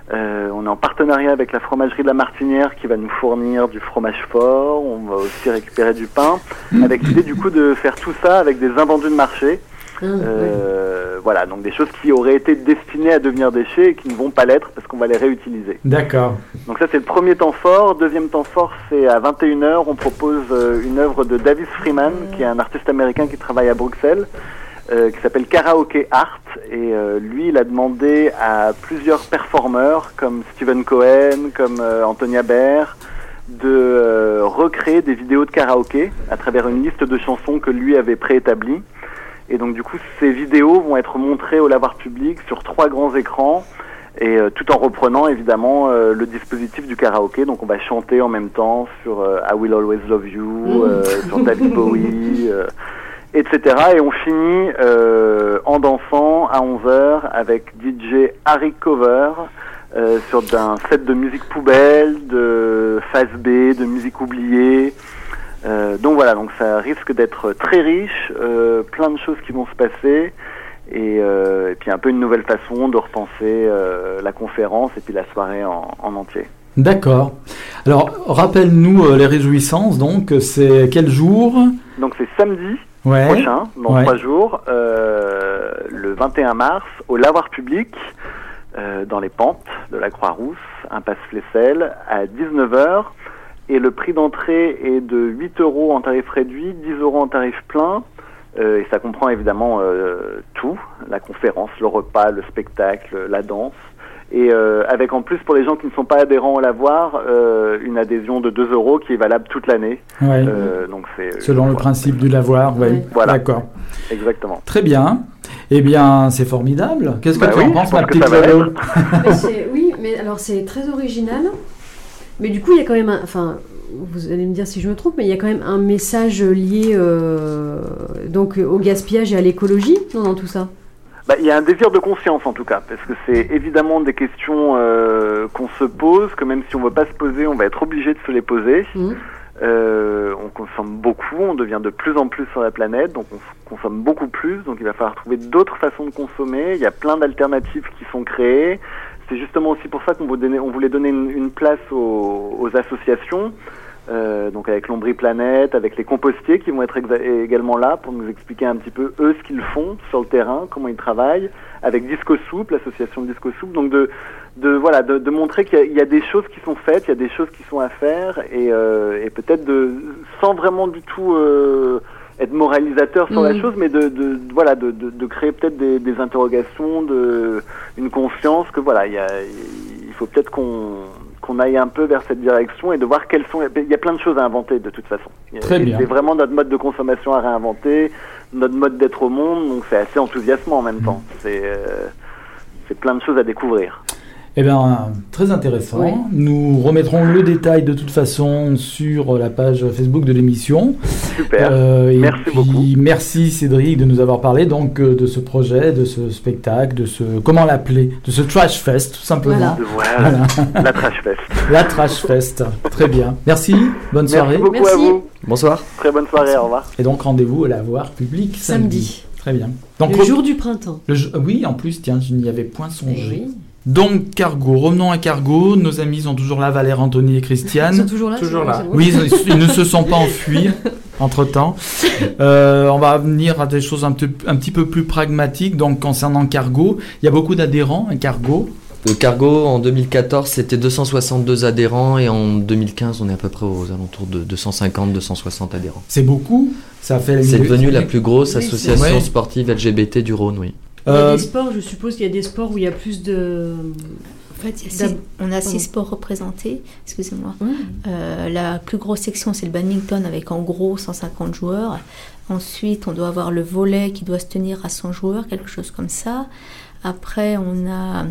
Euh, on est en partenariat avec la fromagerie de la Martinière qui va nous fournir du fromage fort. On va aussi récupérer du pain, avec l'idée du coup de faire tout ça avec des invendus de marché. Mmh, euh, oui. Voilà, donc des choses qui auraient été destinées à devenir déchets et qui ne vont pas l'être parce qu'on va les réutiliser. D'accord. Donc ça c'est le premier temps fort. Deuxième temps fort, c'est à vingt et une heures, on propose euh, une œuvre de Davis Freeman, qui est un artiste américain qui travaille à Bruxelles, euh, qui s'appelle Karaoke Art. Et euh, lui, il a demandé à plusieurs performeurs comme Stephen Cohen, comme euh, Antonia Baer, de euh, recréer des vidéos de karaoké à travers une liste de chansons que lui avait préétablies. Et donc du coup, ces vidéos vont être montrées au lavoir public sur trois grands écrans, et euh, tout en reprenant évidemment euh, le dispositif du karaoké. Donc on va chanter en même temps sur euh, I Will Always Love You, euh, sur David Bowie, euh, et cetera. Et on finit euh, en dansant à onze heures avec D J Harry Cover euh, sur un set de musique poubelle, de phase B, de musique oubliée. Euh, donc voilà, donc ça risque d'être très riche, euh, plein de choses qui vont se passer, et, euh, et puis un peu une nouvelle façon de repenser euh, la conférence et puis la soirée en, en entier. D'accord. Alors rappelle-nous euh, les réjouissances, donc c'est quel jour? Donc c'est samedi ouais. prochain, dans ouais. trois jours, euh, le vingt et un mars, au lavoir public, euh, dans les pentes de la Croix-Rousse, impasse Flessel, à dix-neuf heures. Et le prix d'entrée est de huit euros en tarif réduit, dix euros en tarif plein. Euh, et ça comprend évidemment euh, tout, la conférence, le repas, le spectacle, la danse. Et euh, avec en plus, pour les gens qui ne sont pas adhérents au lavoir, euh, une adhésion de deux euros qui est valable toute l'année. Ouais. Euh, donc c'est, Selon le principe du lavoir, oui. Ouais. Voilà. D'accord. Exactement. Très bien. Eh bien, c'est formidable. Qu'est-ce que bah tu oui, en penses, ma petite Lolo? Oui, mais alors c'est très original. Mais du coup, il y a quand même un... Enfin, vous allez me dire si je me trompe, mais il y a quand même un message lié euh, donc, au gaspillage et à l'écologie non, dans tout ça. Bah, il y a un désir de conscience en tout cas, parce que c'est évidemment des questions euh, qu'on se pose, que même si on ne veut pas se poser, on va être obligé de se les poser. Mmh. Euh, on consomme beaucoup, on devient de plus en plus sur la planète, donc on consomme beaucoup plus, donc il va falloir trouver d'autres façons de consommer. Il y a plein d'alternatives qui sont créées. C'est justement aussi pour ça qu'on voulait donner, on voulait donner une, une place aux, aux associations, euh, donc avec l'Ombri Planète, avec les compostiers qui vont être exa- également là pour nous expliquer un petit peu eux ce qu'ils font sur le terrain, comment ils travaillent, avec Disco Souple, l'association Disco Souple, donc de, de voilà, de, de montrer qu'il y a, il y a des choses qui sont faites, il y a des choses qui sont à faire, et, euh, et peut-être de, sans vraiment du tout euh, être moralisateur sur mmh. la chose, mais de, de, de voilà, de, de, de créer peut-être des, des interrogations, de une conscience que voilà, il y a, il faut peut-être qu'on qu'on aille un peu vers cette direction et de voir quelles sont. Il y a plein de choses à inventer de toute façon. Très bien. C'est vraiment notre mode de consommation à réinventer, notre mode d'être au monde, donc c'est assez enthousiasmant en même temps. C'est euh, c'est plein de choses à découvrir. Eh bien, très intéressant. Oui. Nous remettrons le détail de toute façon sur la page Facebook de l'émission. Super. Euh, merci puis, beaucoup. Merci Cédric de nous avoir parlé donc de ce projet, de ce spectacle, de ce comment l'appeler, de ce Trash Fest tout simplement. Voilà. voilà. La Trash Fest. La Trash Fest. Très bien. Merci. Bonne merci soirée. Beaucoup merci. À vous. Bonsoir. Très bonne soirée. Au revoir. Et donc rendez-vous au lavoir public samedi. Samedi. Très bien. Donc, le jour du printemps. Le, oui, en plus, tiens, je n'y avais point songé. Oui. Donc, Cargo, revenons à Cargo. Nos amis sont toujours là, Valère, Anthony et Christiane. Ils sont toujours là. Toujours là. Bon. Oui, ils, ils ne se sont pas enfuis entre-temps. Euh, on va venir à des choses un, te, un petit peu plus pragmatiques. Donc, concernant Cargo, il y a beaucoup d'adhérents à Cargo. Le Cargo, en deux mille quatorze, c'était deux cent soixante-deux adhérents et en deux mille quinze, on est à peu près aux alentours de deux cent cinquante à deux cent soixante adhérents. C'est beaucoup. Ça fait c'est devenu la plus grosse oui, association ouais. sportive L G B T du Rhône, oui. Il y a Euh, des sports, je suppose qu'il y a des sports où il y a plus de... En fait, il y a six, on a six sports représentés, excusez-moi. Mmh. Euh, la plus grosse section, c'est le badminton avec en gros cent cinquante joueurs. Ensuite, on doit avoir le volley qui doit se tenir à cent joueurs, quelque chose comme ça. Après, on a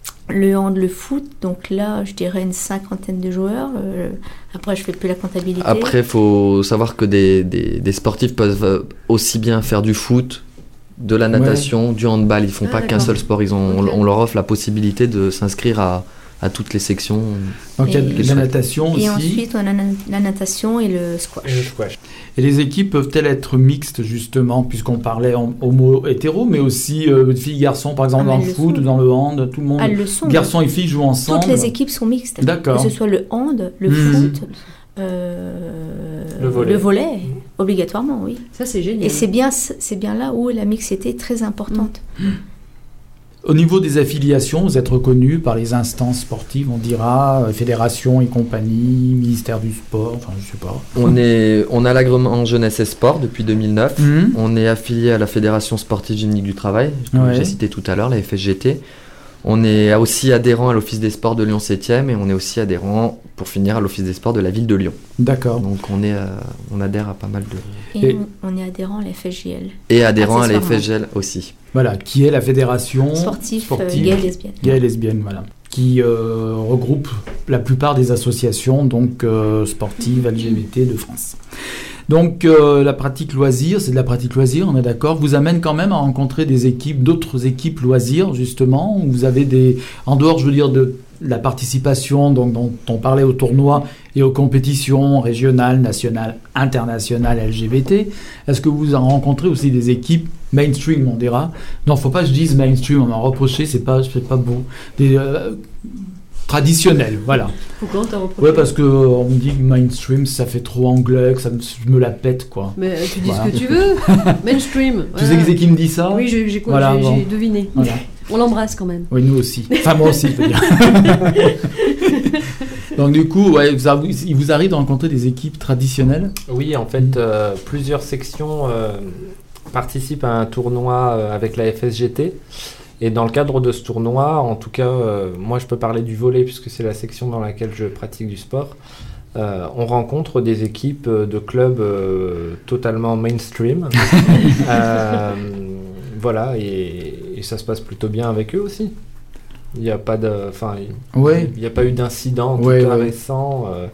le hand, le foot, donc là, je dirais une cinquantaine de joueurs. Euh, après, je fais plus la comptabilité. Après, il faut savoir que des, des, des sportifs peuvent aussi bien faire du foot, de la natation, ouais. du handball. Ils font ah, pas d'accord. qu'un seul sport. Ils ont, okay. on, on leur offre la possibilité de s'inscrire à à toutes les sections. Donc il y a Et- de la natation aussi. Et ensuite, on a la, la natation et le squash. Et le squash. Et les équipes peuvent-elles être mixtes, justement, puisqu'on parlait en homo-hétéro, mais aussi euh, filles-garçons, par exemple, Ah, dans mais le elles foot, sont. dans le hand, tout le monde. Elles le sont. Garçons et filles jouent ensemble. Toutes les équipes sont mixtes. D'accord. Que ce soit le hand, le Mhm. foot, euh, Le volley. le volley, obligatoirement, oui. Ça, c'est génial. Et c'est bien, c'est bien là où la mixité est très importante. Au niveau des affiliations, vous êtes reconnus par les instances sportives, on dira, euh, fédération et compagnie, ministère du sport, enfin, je sais pas. On, est, on a l'agrément jeunesse et sport depuis deux mille neuf. Mhm. On est affilié à la Fédération sportive gymnique du travail, que Ouais. j'ai cité tout à l'heure, la F S G T. On est aussi adhérent à l'Office des sports de Lyon septième et on est aussi adhérent, pour finir, à l'Office des sports de la ville de Lyon. D'accord. Donc on, est, euh, on adhère à pas mal de... Et, Et- on, on est adhérent à la F S G L. Et adhérent à la F Accessoirement. S G L aussi. Voilà, qui est la fédération Sportif, euh, sportive gay et lesbienne. gay et lesbienne, voilà, qui euh, regroupe la plupart des associations donc euh, sportives L G B T de France. Donc euh, la pratique loisir, c'est de la pratique loisir, on est d'accord, vous amène quand même à rencontrer des équipes, d'autres équipes loisirs justement, où vous avez des, en dehors je veux dire de la participation donc, dont on parlait au tournoi et aux compétitions régionales, nationales, internationales L G B T, est-ce que vous en rencontrez aussi des équipes mainstream, on dira? Non, faut pas que je dise mainstream, on m'a reproché, c'est pas, c'est pas beau. Des euh, traditionnels, voilà. Pourquoi on t'a reproché? Ouais, parce que euh, on me dit que mainstream, ça fait trop anglais, que ça me, je me la pète, quoi. Mais euh, tu dis Voilà. ce que tu veux. Mainstream. Tu sais qui c'est qui me dit ça? Oui, j'ai j'ai- Voilà, j'ai- bon. j'ai deviné. Voilà. On l'embrasse quand même. Oui, nous aussi. Enfin, moi aussi, je veux dire. Donc, du coup, ouais, vous avez- il vous arrive de rencontrer des équipes traditionnelles? Oui, en fait, euh, plusieurs sections euh, participent à un tournoi euh, avec la F S G T. Et dans le cadre de ce tournoi, en tout cas, euh, moi je peux parler du volley puisque c'est la section dans laquelle je pratique du sport. Euh, on rencontre des équipes euh, de clubs euh, totalement mainstream. Euh, voilà, et, et ça se passe plutôt bien avec eux aussi. Il n'y a pas de, enfin, il Ouais. n'y a pas eu d'incident en tout Ouais, cas ouais. récent. euh,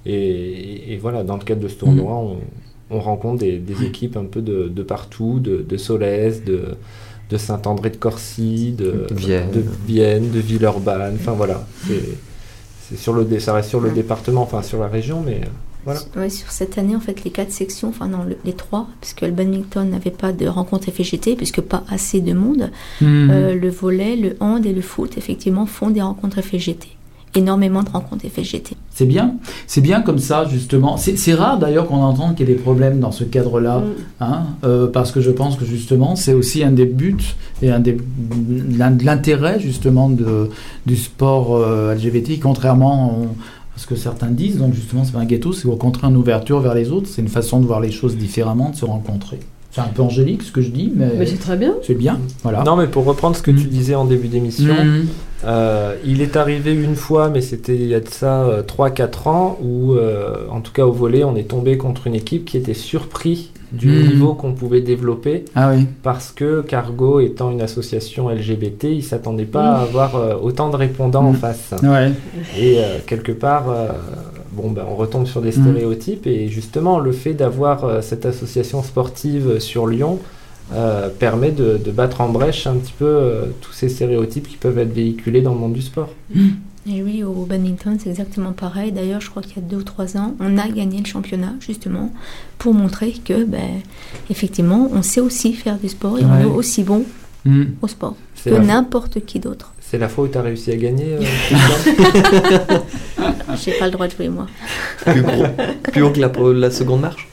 et, et voilà, dans le cadre de ce tournoi, on, on rencontre des, des équipes un peu de, de partout, de, de Solèze, de, de Saint-André de Corcy, de Vienne. de, Vienne, de Villeurbanne. Enfin voilà, c'est, c'est sur le, dé- ça reste sur le département, enfin sur la région, mais euh, voilà. Ouais, sur cette année, en fait, les quatre sections, enfin non, le- les trois, puisque le badminton n'avait pas de rencontre F S G T, puisque pas assez de monde. Mhm. Euh, le volley, le hand et le foot, effectivement, font des rencontres F S G T. Énormément de rencontres F S G T. C'est bien, c'est bien comme ça justement. C'est, c'est rare d'ailleurs qu'on entende qu'il y ait des problèmes dans ce cadre-là, Mm. hein, euh, parce que je pense que justement c'est aussi un des buts et un des, l'un de l'intérêt justement de, du sport euh, L G B T, contrairement au- à ce que certains disent. Donc justement c'est pas un ghetto, c'est au contraire une ouverture vers les autres, c'est une façon de voir les choses différemment, de se rencontrer. C'est un peu angélique ce que je dis, mais, Mais c'est très bien. c'est bien, voilà. Non, mais pour reprendre ce que Mm. tu disais en début d'émission, Mhm. Euh, il est arrivé une fois, mais c'était il y a de ça euh, trois quatre ans, où euh, en tout cas au volley, on est tombé contre une équipe qui était surpris du Mhm. niveau qu'on pouvait développer, Ah oui. parce que Cargo étant une association L G B T, ils ne s'attendaient pas à Mhm. avoir euh, autant de répondants en Mhm. face. Ouais. Et euh, quelque part, euh, bon, ben, on retombe sur des Mhm. stéréotypes, et justement le fait d'avoir euh, cette association sportive sur Lyon euh, permet de, de battre en brèche un petit peu euh, tous ces stéréotypes qui peuvent être véhiculés dans le monde du sport. Et oui, au badminton, c'est exactement pareil. D'ailleurs, je crois qu'il y a deux ou trois ans, on a gagné le championnat, justement, pour montrer que, ben, effectivement, on sait aussi faire du sport et Ouais. on est aussi bon Mhm. au sport C'est que la, n'importe qui d'autre. c'est la fois où tu as réussi à gagner euh, Christian J'ai pas le droit de jouer, moi. Plus, gros, plus haut que la, la seconde marche.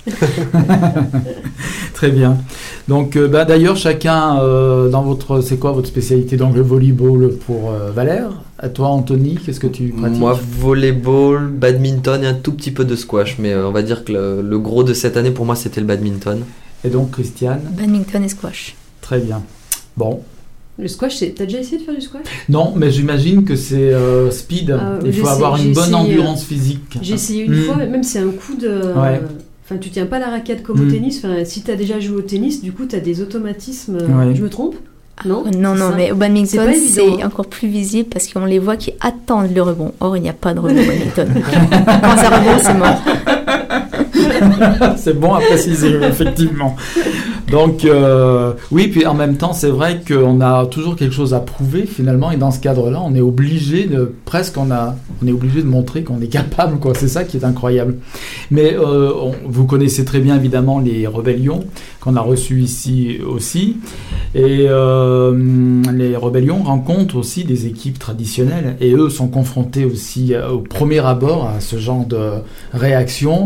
Très bien. Donc, euh, bah, d'ailleurs, chacun euh, dans votre, c'est quoi votre spécialité? Donc le volleyball pour euh, Valère. À toi, Anthony, qu'est-ce que tu pratiques? Moi, volleyball, badminton et un tout petit peu de squash. Mais euh, on va dire que le, le gros de cette année pour moi c'était le badminton. Et donc Christiane. Badminton et squash. Très bien. Bon. Le squash, c'est... t'as déjà essayé de faire du squash? Non, mais j'imagine que c'est euh, speed. Ah, Il j'ai faut essayé- avoir j'ai une bonne essayé, endurance physique. J'ai essayé une Mm. fois, mais même c'est un coup de... Ouais. Enfin, tu tiens pas la raquette comme Mm. au tennis. Enfin, si t'as déjà joué au tennis, du coup, t'as des automatismes. Ouais. Je me trompe? Non, Non, c'est non, ça. mais au C'est badminton, pas évident, c'est hein. encore plus visible parce qu'on les voit qui attendent le rebond. Or, il n'y a pas de rebond au badminton. Quand ça rebond, c'est mort. C'est bon à préciser, effectivement. Donc, euh, oui, puis en même temps, c'est vrai qu'on a toujours quelque chose à prouver finalement, et dans ce cadre-là, on est obligé de, presque, on, a, on est obligé de montrer qu'on est capable, quoi. C'est ça qui est incroyable. Mais euh, on, vous connaissez très bien évidemment les rébellions qu'on a reçus ici aussi, et euh, les rébellions rencontrent aussi des équipes traditionnelles, et eux sont confrontés aussi au premier abord à ce genre de réaction.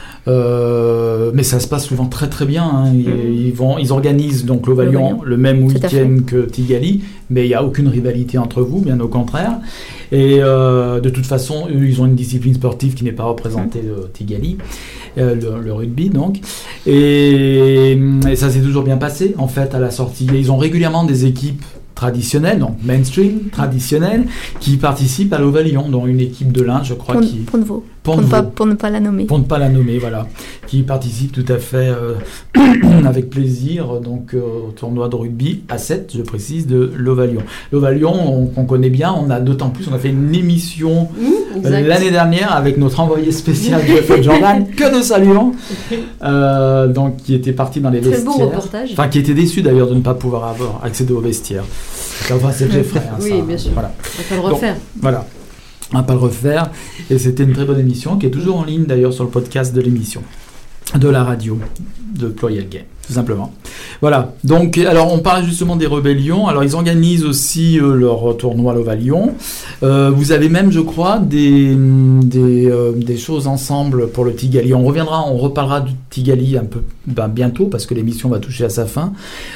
Euh, mais ça se passe souvent très très bien. Hein. Ils, ils, vont, ils organisent donc l'Ovalion le même week-end que Tigali, mais il n'y a aucune rivalité entre vous, bien au contraire. Et euh, de toute façon, eux, ils ont une discipline sportive qui n'est pas représentée de Tigali, euh, le, le rugby donc. Et, et ça s'est toujours bien passé en fait à la sortie. Et ils ont régulièrement des équipes traditionnelles, donc mainstream, traditionnelles, qui participent à l'Ovalion, dont une équipe de l'Inde, je crois, Pont, qui... Pont-de-Vaux. Pour, ne pas, pour ne pas la nommer. Pour ne pas la nommer, voilà. Qui participe tout à fait euh, avec plaisir donc, euh, au tournoi de rugby à sept, je précise, de l'Ovalion. L'Ovalion, on, on connaît bien, on a d'autant plus, on a fait une émission mmh, euh, l'année dernière avec notre envoyé spécial Jeff Jordan, que nous saluons, euh, donc, qui était parti dans les Très vestiaires. Très beau reportage. Enfin, qui était déçu d'ailleurs de ne pas pouvoir avoir accéder aux vestiaires. Enfin, c'est Jeffrey. Hein, oui, ça, bien sûr. Voilà. On va pas le refaire. Donc, voilà. On va pas le refaire. Et c'était une très bonne émission qui est toujours en ligne d'ailleurs sur le podcast de l'émission, de la radio, de Pluriel Gay, tout simplement. Voilà. Donc, alors on parle justement des rébellions. Alors ils organisent aussi euh, leur tournoi à l'Ovalion. Euh, vous avez même, je crois, des, des, euh, des choses ensemble pour le Tigali. On reviendra, on reparlera du Tigali un peu ben, bientôt parce que l'émission va toucher à sa fin.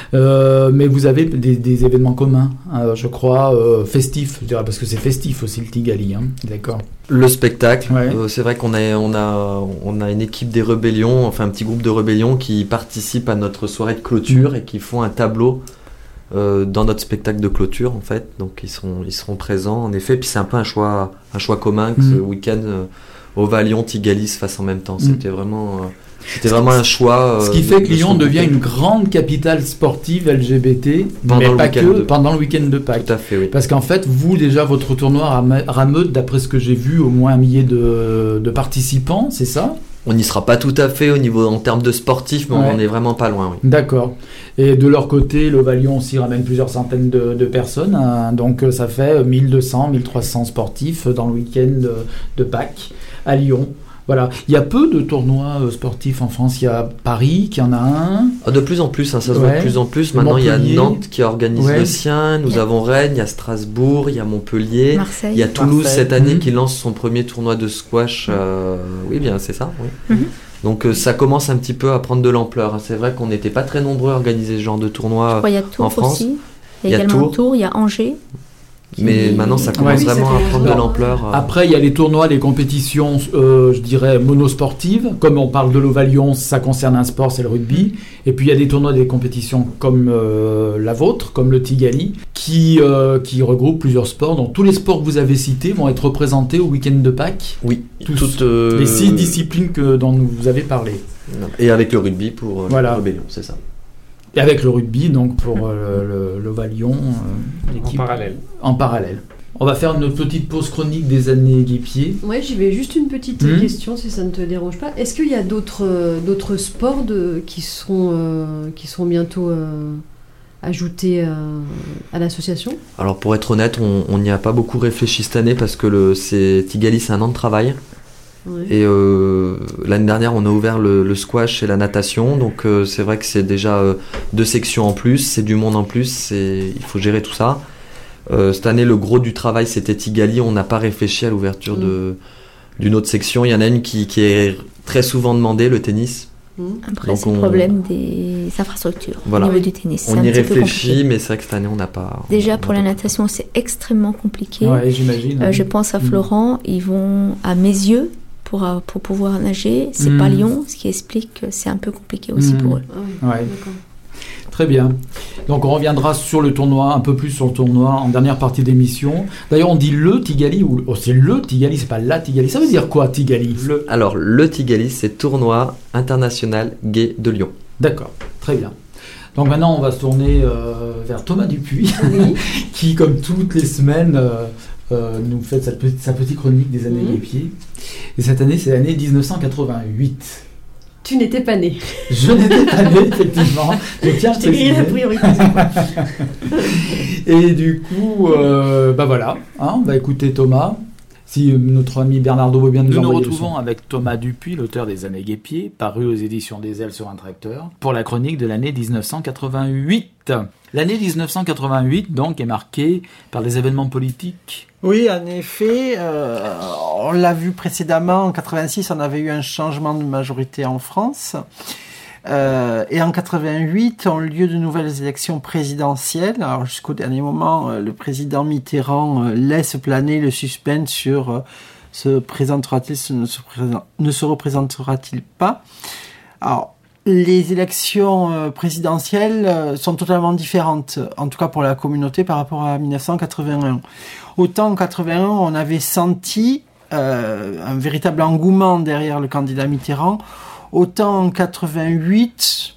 Euh, mais vous avez des, des événements communs, euh, je crois, euh, festifs, je dirais, parce que c'est festif aussi le Tigali, hein, d'accord. Le spectacle, ouais. euh, c'est vrai qu'on a, on a, on a une équipe des rébellions, enfin un petit groupe de rébellions qui participent à notre soirée de clôture et qui font un tableau euh, dans notre spectacle de clôture en fait. Donc ils seront, ils seront présents en effet. Puis c'est un peu un choix, un choix commun que mmh. ce week-end euh, Ovalion, Tigali se fasse en même temps. C'était mmh. vraiment... Euh, C'était vraiment un choix. Ce qui fait que Lyon devient une grande capitale sportive L G B T, pendant mais le pas que de... pendant le week-end de Pâques. Tout à fait, oui. Parce qu'en fait, vous, déjà, votre tournoi rameute, d'après ce que j'ai vu, au moins un millier de, de participants, c'est ça ? On n'y sera pas tout à fait au niveau en termes de sportifs, mais ouais. on n'est vraiment pas loin, oui. D'accord. Et de leur côté, l'Ovalion aussi ramène plusieurs centaines de, de personnes, hein, donc ça fait mille deux cents, mille trois cents sportifs dans le week-end de, de Pâques à Lyon. Voilà. Il y a peu de tournois euh, sportifs en France. Il y a Paris qui en a un. Ah, de plus en plus, hein, ça se ouais. voit de plus en plus. Maintenant, il y a Nantes qui organise ouais. le sien. Nous yeah. avons Rennes, il y a Strasbourg, il y a Montpellier. Marseille. Il y a Toulouse Marseille. cette année mmh. qui lance son premier tournoi de squash. Euh, oui, bien, c'est ça. Oui. Mmh. Donc euh, ça commence un petit peu à prendre de l'ampleur. C'est vrai qu'on n'était pas très nombreux à organiser ce genre de tournoi ouais, y a Tours en France. Aussi. Il y a, y a également Tours, Tours, il y a Angers. Mais maintenant, ça commence ouais, vraiment oui, à prendre de l'ampleur. Après, il y a les tournois, les compétitions, euh, je dirais, monosportives. Comme on parle de l'Ovalion, ça concerne un sport, c'est le rugby. Et puis, il y a des tournois, des compétitions comme euh, la vôtre, comme le Tigali, qui, euh, qui regroupent plusieurs sports. Donc, tous les sports que vous avez cités vont être représentés au week-end de Pâques. Oui, tous. Toutes, euh... Les six disciplines que, dont vous avez parlé. Et avec le rugby pour euh, voilà. la rébellion, c'est ça. Et avec le rugby, donc pour euh, le, l'Ovalion, euh, l'équipe. En parallèle. En parallèle. On va faire une petite pause chronique des années Guépier. Ouais, j'y vais. Juste une petite mmh. question, si ça ne te dérange pas. Est-ce qu'il y a d'autres, euh, d'autres sports de, qui, seront, euh, qui seront bientôt euh, ajoutés euh, à l'association ? Alors pour être honnête, on n'y a pas beaucoup réfléchi cette année parce que le, c'est, Tigali, c'est un an de travail. Ouais. Et euh, l'année dernière, on a ouvert le, le squash et la natation, donc euh, c'est vrai que c'est déjà euh, deux sections en plus, c'est du monde en plus, c'est, il faut gérer tout ça. Euh, cette année, le gros du travail, c'était Tigali, on n'a pas réfléchi à l'ouverture mmh. de, d'une autre section. Il y en a une qui, qui est très souvent demandée, le tennis. Mmh. Après, donc c'est on... le problème des infrastructures voilà. au niveau du tennis. On y réfléchit, mais c'est vrai que cette année, on n'a pas... Déjà, pour la natation, c'est extrêmement compliqué. Ouais, j'imagine. Euh, je pense à Florent, mmh. ils vont, à mes yeux, Pour, pour pouvoir nager, c'est mmh. pas Lyon, ce qui explique que c'est un peu compliqué aussi mmh. pour eux. Ouais. Ouais. Très bien. Donc on reviendra sur le tournoi, un peu plus sur le tournoi en dernière partie d'émission. D'ailleurs on dit le Tigali, ou oh, c'est le Tigali, c'est pas la Tigali. Ça veut dire quoi Tigali ? le... Alors le Tigali, c'est Tournoi International Gay de Lyon. D'accord, très bien. Donc maintenant on va se tourner euh, vers Thomas Dupuis, oui. qui comme toutes les semaines... Euh, Euh, nous fait sa petite, sa petite chronique des années mmh. Guépier. Et cette année, c'est l'année dix-neuf cent quatre-vingt-huit. Tu n'étais pas né. Je n'étais pas né, effectivement. Je tiens à Je t'ai grillé la priorité. Et du coup, euh, bah voilà, hein, on va écouter Thomas. Si notre ami Bernardo veut bien nous, nous envoyer nous retrouvons avec Thomas Dupuis, l'auteur des Années Guêpier, paru aux éditions des Ailes sur un tracteur, pour la chronique de l'année dix-neuf cent quatre-vingt-huit. L'année dix-neuf cent quatre-vingt-huit, donc, est marquée par des événements politiques. Oui, en effet, euh, on l'a vu précédemment, en quatre-vingt-six, on avait eu un changement de majorité en France. Euh, et en quatre-vingt-huit ont lieu de nouvelles élections présidentielles. Alors jusqu'au dernier moment, euh, le président Mitterrand euh, laisse planer le suspense sur euh, se présentera-t-il, se, ne, se présent, ne se représentera-t-il pas. Alors les élections euh, présidentielles euh, sont totalement différentes, en tout cas pour la communauté par rapport à dix-neuf cent quatre-vingt-un. Autant en quatre-vingt-un, on avait senti euh, un véritable engouement derrière le candidat Mitterrand. Autant en quatre-vingt-huit,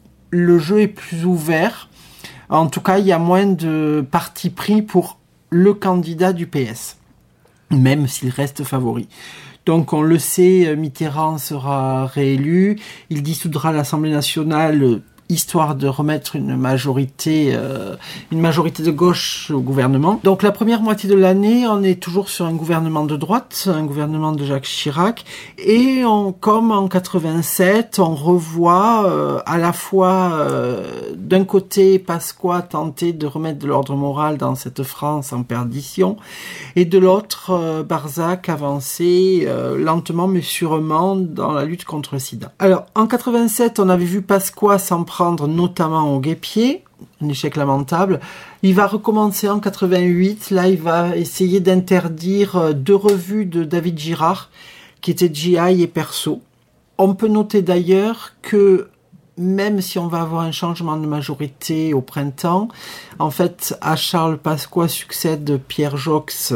le jeu est plus ouvert. En tout cas, il y a moins de parti pris pour le candidat du P S, même s'il reste favori. Donc, on le sait, Mitterrand sera réélu. Il dissoudra l'Assemblée nationale, histoire de remettre une majorité, euh, une majorité de gauche au gouvernement. Donc la première moitié de l'année, on est toujours sur un gouvernement de droite, un gouvernement de Jacques Chirac, et on, comme en quatre-vingt-sept, on revoit euh, à la fois euh, d'un côté Pasqua tenter de remettre de l'ordre moral dans cette France en perdition, et de l'autre euh, Barzac avancer euh, lentement mais sûrement dans la lutte contre le sida. Alors en quatre-vingt-sept, on avait vu Pasqua s'en prendre notamment au guêpier, un échec lamentable. Il va recommencer en quatre-vingt-huit, là il va essayer d'interdire deux revues de David Girard, qui étaient G I et Perso. On peut noter d'ailleurs que même si on va avoir un changement de majorité au printemps, en fait, à Charles Pasqua succède Pierre Joxe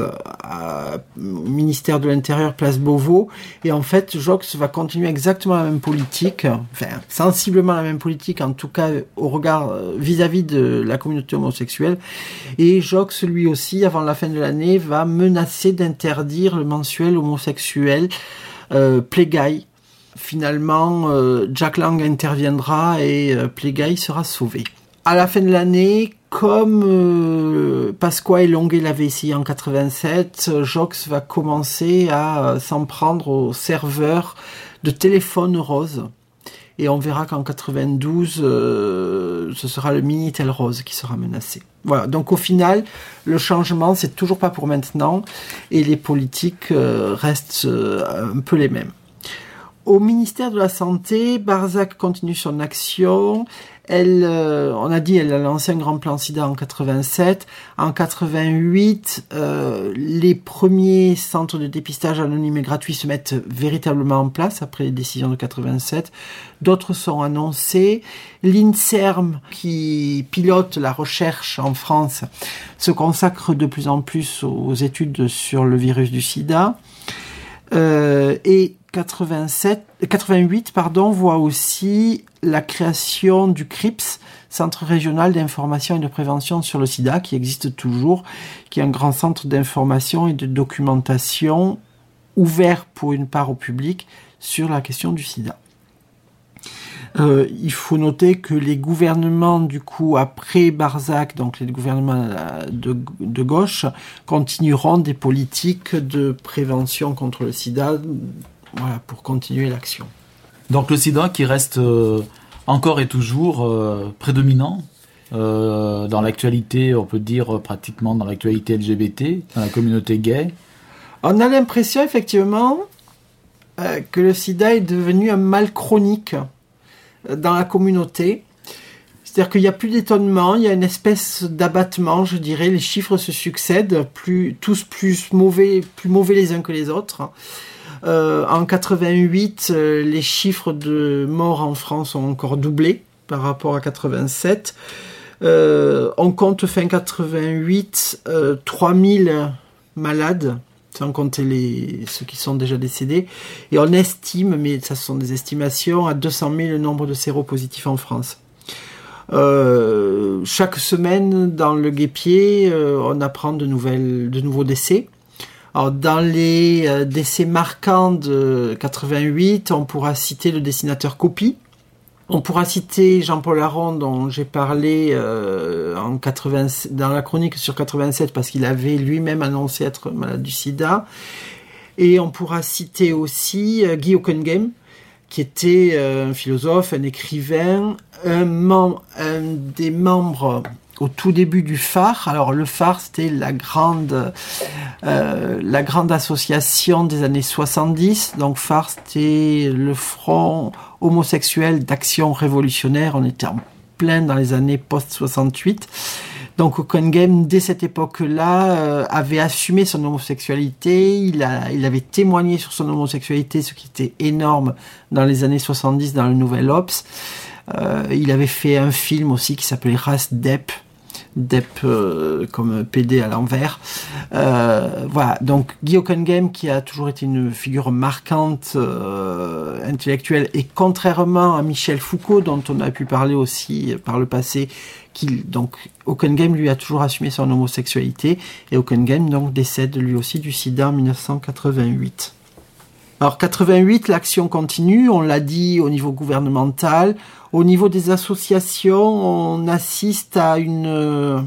à, au ministère de l'Intérieur, place Beauvau, et en fait, Joxe va continuer exactement la même politique, enfin, sensiblement la même politique, en tout cas, au regard, vis-à-vis de la communauté homosexuelle, et Joxe, lui aussi, avant la fin de l'année, va menacer d'interdire le mensuel homosexuel euh, Playguy. Finalement, euh, Jack Lang interviendra et euh, Playguy sera sauvé. À la fin de l'année, comme euh, Pasqua et Longuet l'avaient essayé en quatre-vingt-sept, Joxe va commencer à euh, s'en prendre aux serveurs de téléphone rose. Et on verra qu'en quatre-vingt-douze, euh, ce sera le Minitel rose qui sera menacé. Voilà, donc au final, le changement, c'est toujours pas pour maintenant, et les politiques euh, restent euh, un peu les mêmes. Au ministère de la Santé, Barzac continue son action. Elle, euh, on a dit, elle a lancé un grand plan sida en quatre-vingt-sept. En quatre-vingt-huit, euh, les premiers centres de dépistage anonymes et gratuits se mettent véritablement en place après les décisions de quatre-vingt-sept. D'autres sont annoncés. L'INSERM, qui pilote la recherche en France, se consacre de plus en plus aux études sur le virus du sida. Euh, et quatre-vingt-sept, quatre-vingt-huit pardon, voit aussi la création du C R I P S, Centre régional d'information et de prévention sur le sida, qui existe toujours, qui est un grand centre d'information et de documentation ouvert pour une part au public sur la question du sida. Euh, il faut noter que les gouvernements, du coup, après Barzac, donc les gouvernements de, de gauche, continueront des politiques de prévention contre le sida, voilà, pour continuer l'action. Donc le sida qui reste euh, encore et toujours euh, prédominant euh, dans l'actualité, on peut dire pratiquement dans l'actualité L G B T, dans la communauté gay. On a l'impression effectivement euh, que le sida est devenu un mal chronique dans la communauté. C'est-à-dire qu'il n'y a plus d'étonnement, il y a une espèce d'abattement, je dirais, les chiffres se succèdent, plus, tous plus mauvais, plus mauvais les uns que les autres. Euh, en quatre-vingt-huit, euh, les chiffres de morts en France ont encore doublé par rapport à quatre-vingt-sept. Euh, on compte fin quatre-vingt-huit euh, trois mille malades, sans compter les, ceux qui sont déjà décédés. Et on estime, mais ça ce sont des estimations, à deux cent mille le nombre de séropositifs en France. Euh, chaque semaine, dans le guêpier, euh, on apprend de, nouvelles, de nouveaux décès. Alors, dans les euh, décès marquants de quatre-vingt-huit, on pourra citer le dessinateur Copy. On pourra citer Jean-Paul Aron, dont j'ai parlé euh, en quatre-vingts, dans la chronique sur quatre-vingt-sept, parce qu'il avait lui-même annoncé être malade du sida. Et on pourra citer aussi euh, Guy Hockenheim, qui était euh, un philosophe, un écrivain, un, mem- un des membres au tout début du phare. Alors le phare, c'était la grande, euh, la grande association des années soixante-dix. Donc phare, c'était le front homosexuel d'action révolutionnaire. On était en plein dans les années post-soixante-huit. Donc Hockenheim, dès cette époque-là, euh, avait assumé son homosexualité. Il, a, il avait témoigné sur son homosexualité, ce qui était énorme dans les années soixante-dix dans le Nouvel Obs. Euh, il avait fait un film aussi qui s'appelait Ras Depp. Depp euh, comme P D à l'envers. Euh, voilà, donc Guy Hockenheim, qui a toujours été une figure marquante, euh, intellectuelle, et contrairement à Michel Foucault, dont on a pu parler aussi par le passé, qui, donc Hockenheim lui a toujours assumé son homosexualité, et Hockenheim donc décède lui aussi du sida en dix-neuf cent quatre-vingt-huit. Alors quatre-vingt-huit, l'action continue, on l'a dit au niveau gouvernemental. Au niveau des associations, on assiste à une euh,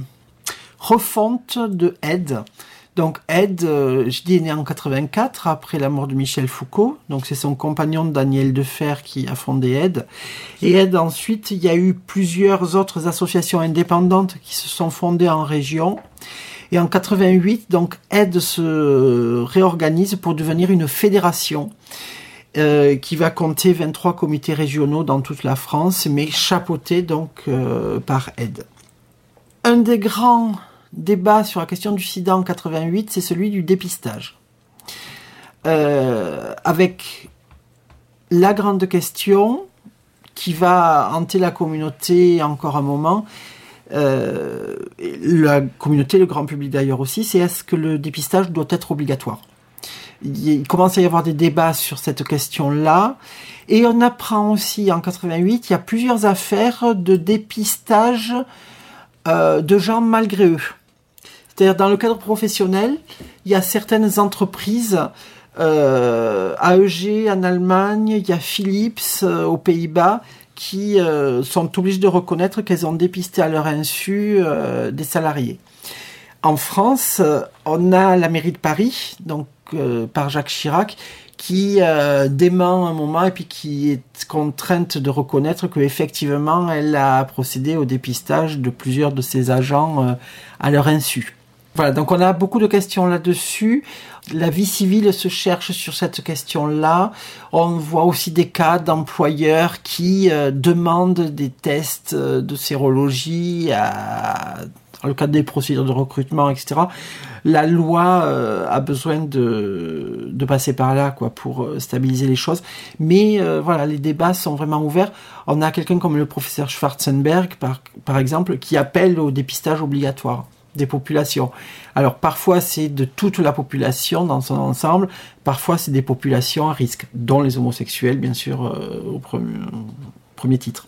refonte de Aide. Donc Aide, euh, je dis, est né en quatre-vingt-quatre, après la mort de Michel Foucault. Donc c'est son compagnon Daniel Defer qui a fondé Aide. Et Aide, ensuite, il y a eu plusieurs autres associations indépendantes qui se sont fondées en région. Et en quatre-vingt-huit, donc Aide se réorganise pour devenir une fédération euh, qui va compter vingt-trois comités régionaux dans toute la France, mais chapeautés donc euh, par Aide. Un des grands débats sur la question du sida en quatre-vingt-huit, c'est celui du dépistage. Euh, avec la grande question qui va hanter la communauté encore un moment, Euh, la communauté, le grand public d'ailleurs aussi, c'est est-ce que le dépistage doit être obligatoire ? Il commence à y avoir des débats sur cette question-là, et on apprend aussi en quatre-vingt-huit, il y a plusieurs affaires de dépistage euh, de gens malgré eux. C'est-à-dire dans le cadre professionnel, il y a certaines entreprises, euh, A E G en Allemagne, il y a Philips euh, aux Pays-Bas, qui euh, sont obligés de reconnaître qu'elles ont dépisté à leur insu euh, des salariés. En France, euh, on a la mairie de Paris, donc euh, par Jacques Chirac, qui euh, dément un moment et puis qui est contrainte de reconnaître qu'effectivement, elle a procédé au dépistage de plusieurs de ses agents euh, à leur insu. Voilà, donc on a beaucoup de questions là-dessus. La vie civile se cherche sur cette question-là. On voit aussi des cas d'employeurs qui euh, demandent des tests euh, de sérologie à, dans le cadre des procédures de recrutement, et cetera. La loi euh, a besoin de, de passer par là, quoi, pour euh, stabiliser les choses. Mais euh, voilà, les débats sont vraiment ouverts. On a quelqu'un comme le professeur Schwarzenberg, par, par exemple, qui appelle au dépistage obligatoire des populations. Alors parfois c'est de toute la population dans son ensemble, parfois c'est des populations à risque, dont les homosexuels bien sûr euh, au premier, premier titre.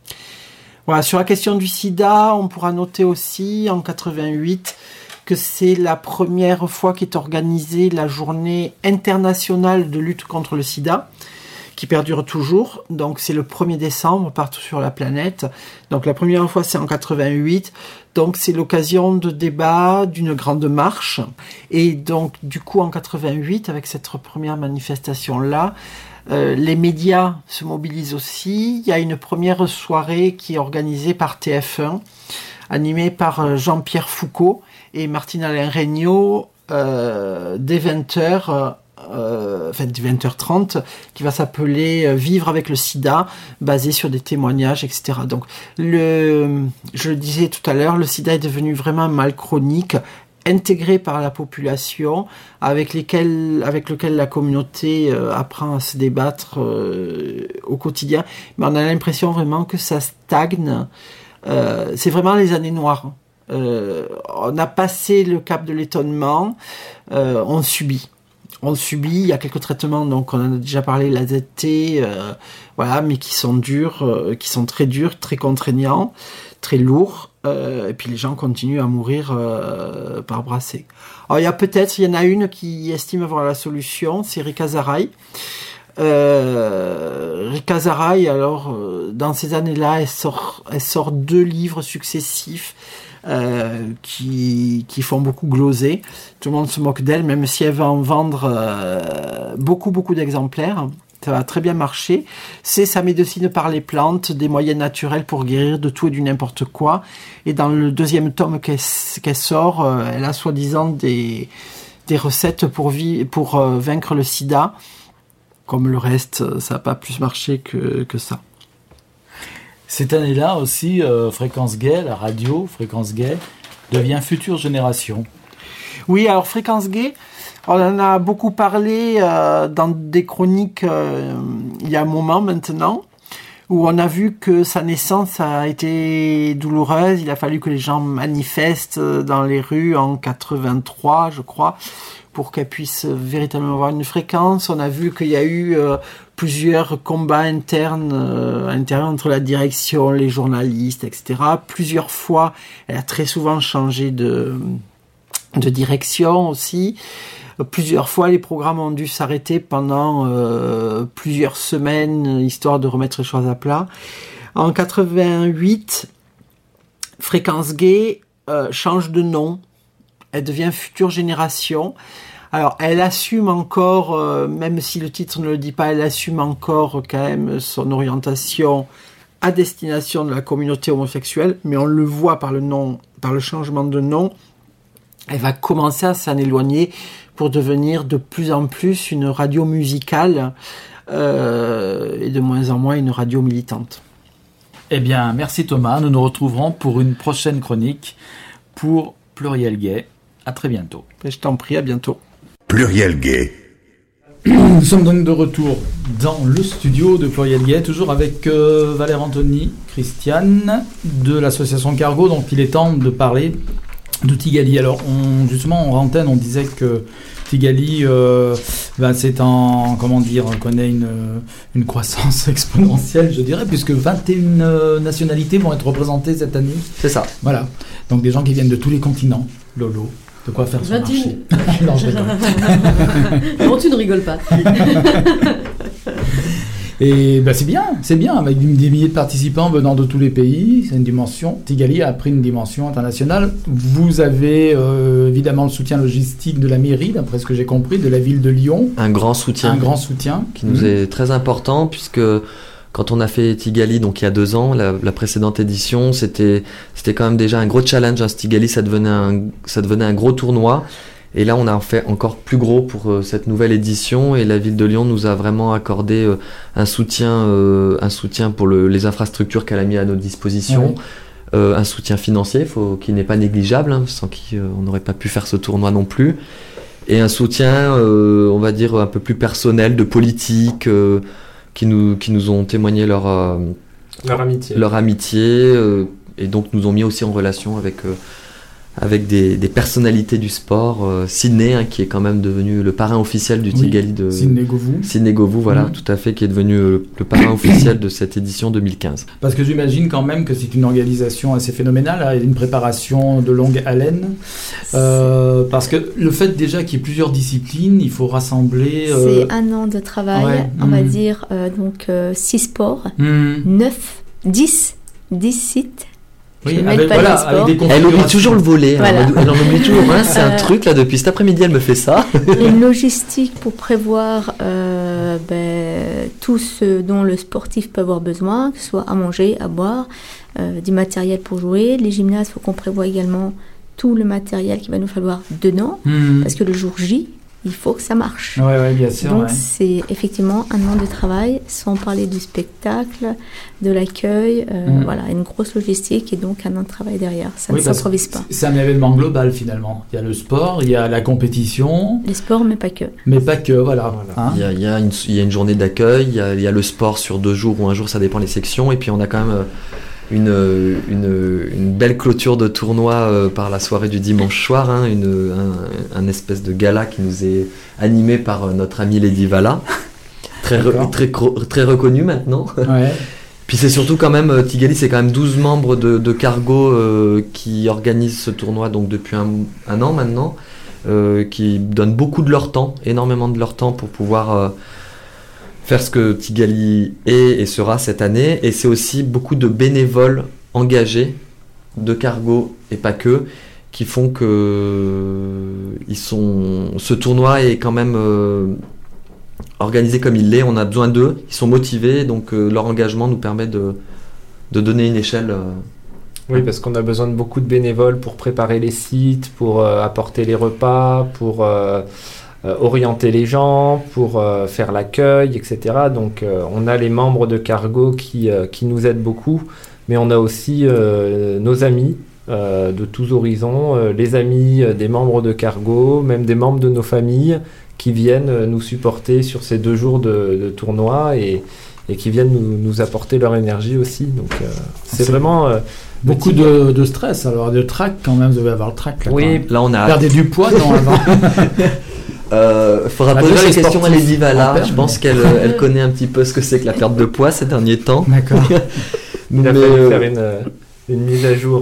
Voilà, sur la question du sida, on pourra noter aussi en quatre-vingt-huit que c'est la première fois qu'est organisée la journée internationale de lutte contre le sida, qui perdure toujours. Donc c'est le premier décembre partout sur la planète. Donc la première fois c'est en quatre-vingt-huit. Donc c'est l'occasion de débat, d'une grande marche. Et donc du coup en quatre-vingt-huit, avec cette première manifestation-là, euh, les médias se mobilisent aussi. Il y a une première soirée qui est organisée par T F un, animée par Jean-Pierre Foucault et Martine-Alain Regnault, euh, dès vingt heures, euh, Euh, enfin vingt heures trente, qui va s'appeler euh, Vivre avec le sida, basé sur des témoignages, et cetera. Donc, le, je le disais tout à l'heure, le sida est devenu vraiment un mal chronique, intégré par la population, avec, lesquels, avec lequel la communauté euh, apprend à se débattre euh, au quotidien. Mais on a l'impression vraiment que ça stagne. Euh, c'est vraiment les années noires. Euh, on a passé le cap de l'étonnement, euh, on subit. on subit, il y a quelques traitements, donc on en a déjà parlé, la Z T, euh, voilà, mais qui sont durs, euh, qui sont très durs, très contraignants, très lourds, euh, et puis les gens continuent à mourir euh, par brassée. Alors il y a peut-être, il y en a une qui estime avoir la solution, c'est Rika Zaraï. Euh, Rika Zaraï, alors, euh, dans ces années-là, elle sort, elle sort deux livres successifs euh, qui, qui font beaucoup gloser. Tout le monde se moque d'elle, même si elle va en vendre euh, beaucoup, beaucoup d'exemplaires. Ça va très bien marcher. C'est sa médecine par les plantes, des moyens naturels pour guérir de tout et du n'importe quoi. Et dans le deuxième tome qu'elle, qu'elle sort, euh, elle a soi-disant des, des recettes pour, vi- pour euh, vaincre le sida. Comme le reste, ça n'a pas plus marché que, que ça. Cette année-là aussi, euh, Fréquence Gay, la radio, Fréquence Gay, devient Future Génération. Oui, alors Fréquence Gay, on en a beaucoup parlé euh, dans des chroniques euh, il y a un moment maintenant, où on a vu que sa naissance a été douloureuse. Il a fallu que les gens manifestent dans les rues en quatre-vingt-trois, je crois, pour qu'elle puisse véritablement avoir une fréquence. On a vu qu'il y a eu euh, plusieurs combats internes euh, internes entre la direction, les journalistes, et cetera. Plusieurs fois, elle a très souvent changé de, de direction aussi. Plusieurs fois, les programmes ont dû s'arrêter pendant euh, plusieurs semaines, histoire de remettre les choses à plat. En quatre-vingt-huit, Fréquence Gay euh, change de nom. Elle devient Future Génération. Alors, elle assume encore, euh, même si le titre ne le dit pas, elle assume encore quand même son orientation à destination de la communauté homosexuelle, mais on le voit par le nom, par le changement de nom, elle va commencer à s'en éloigner pour devenir de plus en plus une radio musicale euh, et de moins en moins une radio militante. Eh bien, merci Thomas. Nous nous retrouverons pour une prochaine chronique pour Pluriel Gay. À très bientôt. Et je t'en prie, à bientôt. Pluriel Gay. Nous sommes donc de retour dans le studio de Pluriel Gay, toujours avec euh, Valère Anthony, Christiane de l'association Cargo. Donc il est temps de parler de Tigali. Alors on, justement en antenne on disait que Tigali euh, ben, c'est en comment dire connaît une, une croissance exponentielle, je dirais, puisque vingt et une euh, nationalités vont être représentées cette année. C'est ça. Voilà. Donc des gens qui viennent de tous les continents. Lolo. De quoi faire son vingt et un marché. Non, je rigole. Non, tu ne rigoles pas. Et ben c'est bien, c'est bien, avec des milliers de participants venant de tous les pays, c'est une dimension. Tigali a pris une dimension internationale. Vous avez euh, évidemment le soutien logistique de la mairie, d'après ce que j'ai compris, de la ville de Lyon. Un grand soutien. Un grand soutien. Qui nous mmh. est très important, puisque quand on a fait Tigali, donc il y a deux ans, la, la précédente édition, c'était, c'était quand même déjà un gros challenge. Hein. Tigali, ça devenait, un, ça devenait un gros tournoi. Et là, on a fait encore plus gros pour euh, cette nouvelle édition. Et la ville de Lyon nous a vraiment accordé euh, un soutien, euh, un soutien pour le, les infrastructures qu'elle a mis à notre disposition. Oui. Euh, un soutien financier faut, qui n'est pas négligeable, hein, sans qui euh, on n'aurait pas pu faire ce tournoi non plus. Et un soutien, euh, on va dire, un peu plus personnel, de politique, euh, qui nous, qui nous ont témoigné leur, euh, leur amitié, leur amitié euh, et donc nous ont mis aussi en relation avec, euh, avec des, des personnalités du sport. Euh, Sidney, hein, qui est quand même devenu le parrain officiel du Tigali oui, de Sidney Govou. Sidney Govou, voilà, mmh. tout à fait, qui est devenu le, le parrain officiel de cette édition deux mille quinze. Parce que j'imagine quand même que c'est une organisation assez phénoménale, hein, une préparation de longue haleine. Euh, parce que le fait déjà qu'il y ait plusieurs disciplines, il faut rassembler. Euh... C'est un an de travail, ouais. on mmh. va dire, euh, donc euh, six sports, mmh. neuf, dix, dix sites. Oui, avec, voilà, avec des elle oublie toujours le volet, voilà. elle, elle en oublie toujours un, c'est un truc là depuis cet après-midi elle me fait ça. Une logistique pour prévoir euh, ben, tout ce dont le sportif peut avoir besoin, que ce soit à manger, à boire, euh, du matériel pour jouer. Les gymnases, il faut qu'on prévoie également tout le matériel qu'il va nous falloir dedans, mmh. parce que le jour J, il faut que ça marche. Ouais, ouais, bien sûr. Donc ouais. c'est effectivement un an de travail, sans parler du spectacle, de l'accueil, euh, mmh. voilà, une grosse logistique et donc un an de travail derrière. Ça oui, ne s'improvise pas. C'est un événement global finalement. Il y a le sport, il y a la compétition. Les sports, mais pas que. Mais pas que, voilà. voilà. Hein il, y a, il, y a une, il y a une journée d'accueil, il y a, il y a le sport sur deux jours ou un jour, ça dépend des sections, et puis on a quand même... Euh, une, une, une belle clôture de tournoi euh, par la soirée du dimanche soir, hein, une, un, un espèce de gala qui nous est animé par euh, notre ami Lady Vala, très, re, très, très reconnu maintenant. Ouais. Puis c'est surtout quand même, euh, Tigali, c'est quand même douze membres de, de Cargo euh, qui organisent ce tournoi donc depuis un, un an maintenant, euh, qui donnent beaucoup de leur temps, énormément de leur temps pour pouvoir euh, faire ce que Tigali est et sera cette année. Et c'est aussi beaucoup de bénévoles engagés de Cargo et pas que, qui font que ils sont, ce tournoi est quand même euh, organisé comme il l'est. On a besoin d'eux, ils sont motivés, donc euh, leur engagement nous permet de, de donner une échelle. Euh, Oui, parce qu'on a besoin de beaucoup de bénévoles pour préparer les sites, pour euh, apporter les repas, pour euh, euh, orienter les gens, pour euh, faire l'accueil, et cetera. Donc euh, on a les membres de Cargo qui, euh, qui nous aident beaucoup, mais on a aussi euh, nos amis euh, de tous horizons, euh, les amis euh, des membres de Cargo, même des membres de nos familles qui viennent euh, nous supporter sur ces deux jours de, de tournoi et, et qui viennent nous, nous apporter leur énergie aussi. Donc euh, c'est, c'est vraiment... Euh, Beaucoup de, de stress, alors de trac quand même, vous devez avoir le trac là. Oui, là on a... Perdez du poids, non, avant. Euh, faudra Ah, poser déjà, la les question à sportifs Lady Vala. en perdent, Je pense mais- qu'elle euh, elle connaît un petit peu ce que c'est que la perte de poids ces derniers temps. D'accord. Il a Mais, fallu euh, faire une, euh, une mise à jour.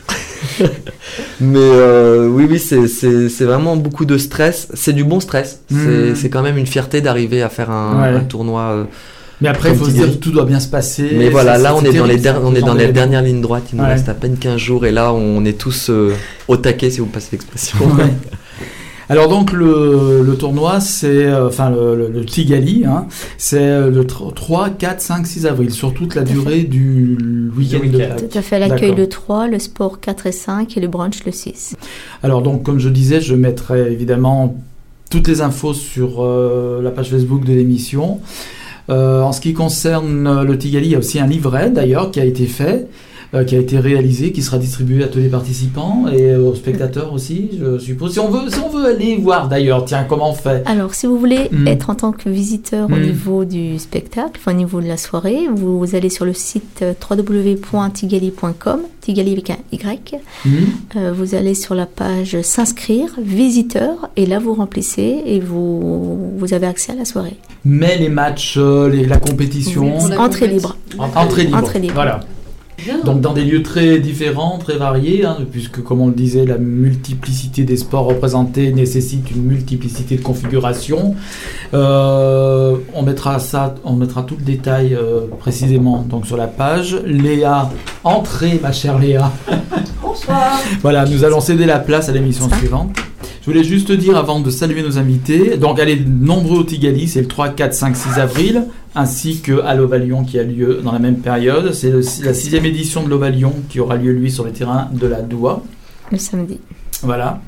Mais euh, oui, oui, c'est, c'est, c'est vraiment beaucoup de stress. C'est du bon stress. Mmh. C'est, c'est quand même une fierté d'arriver à faire un, Ouais. un tournoi. euh, Mais après, il faut comme se dire Tigali. que tout doit bien se passer. Mais voilà, C'est- là c'est on est, dans terrible, les der- ça, on est ce dans genre les d'événement. dernières lignes droites. Il nous Ouais. reste à peine quinze jours et là on est tous euh, au taquet, si vous passez l'expression. Ouais. Alors donc le, le tournoi, c'est euh, enfin le, le, le Tigali, hein, c'est euh, le tr- trois, quatre, cinq, six avril, sur toute la Tout à durée du week-end Du de week-end. Pâques. Tout à fait, l'accueil D'accord. le trois, le sport quatre et cinq et le brunch le six. Alors donc comme je disais, je mettrai évidemment toutes les infos sur euh, la page Facebook de l'émission. Euh, en ce qui concerne euh, le Tigali, il y a aussi un livret d'ailleurs qui a été fait, euh, qui a été réalisé, qui sera distribué à tous les participants et aux spectateurs aussi, je suppose. Si on veut, si on veut aller voir d'ailleurs, tiens, comment on fait? Alors, si vous voulez Mm. être en tant que visiteur au Mm. niveau du spectacle, enfin au niveau de la soirée, vous allez sur le site euh, w w w point tigali point com, Tigali avec un Y. Mhm. Euh, vous allez sur la page s'inscrire, visiteur, et là vous remplissez et vous, vous avez accès à la soirée. Mais les matchs, euh, les- la compétition, Oui, pour la Entrée compète. libre. entrée libre. Entrée libre. Voilà. Bien. Donc dans des lieux très différents, très variés, hein, puisque comme on le disait, la multiplicité des sports représentés nécessite une multiplicité de configurations. Euh, on mettra ça, on mettra tout le détail euh, précisément donc sur la page. Léa, entrez ma chère Léa. Bonsoir. Voilà, nous allons céder la place à l'émission Ça. suivante. Je voulais juste dire avant de saluer nos invités, donc allez nombreux au Tigali, c'est le trois, quatre, cinq, six avril, ainsi que à l'Ovalion qui a lieu dans la même période. C'est le- la sixième édition de l'Ovalion qui aura lieu lui sur les terrains de la Doua. Le samedi. Voilà.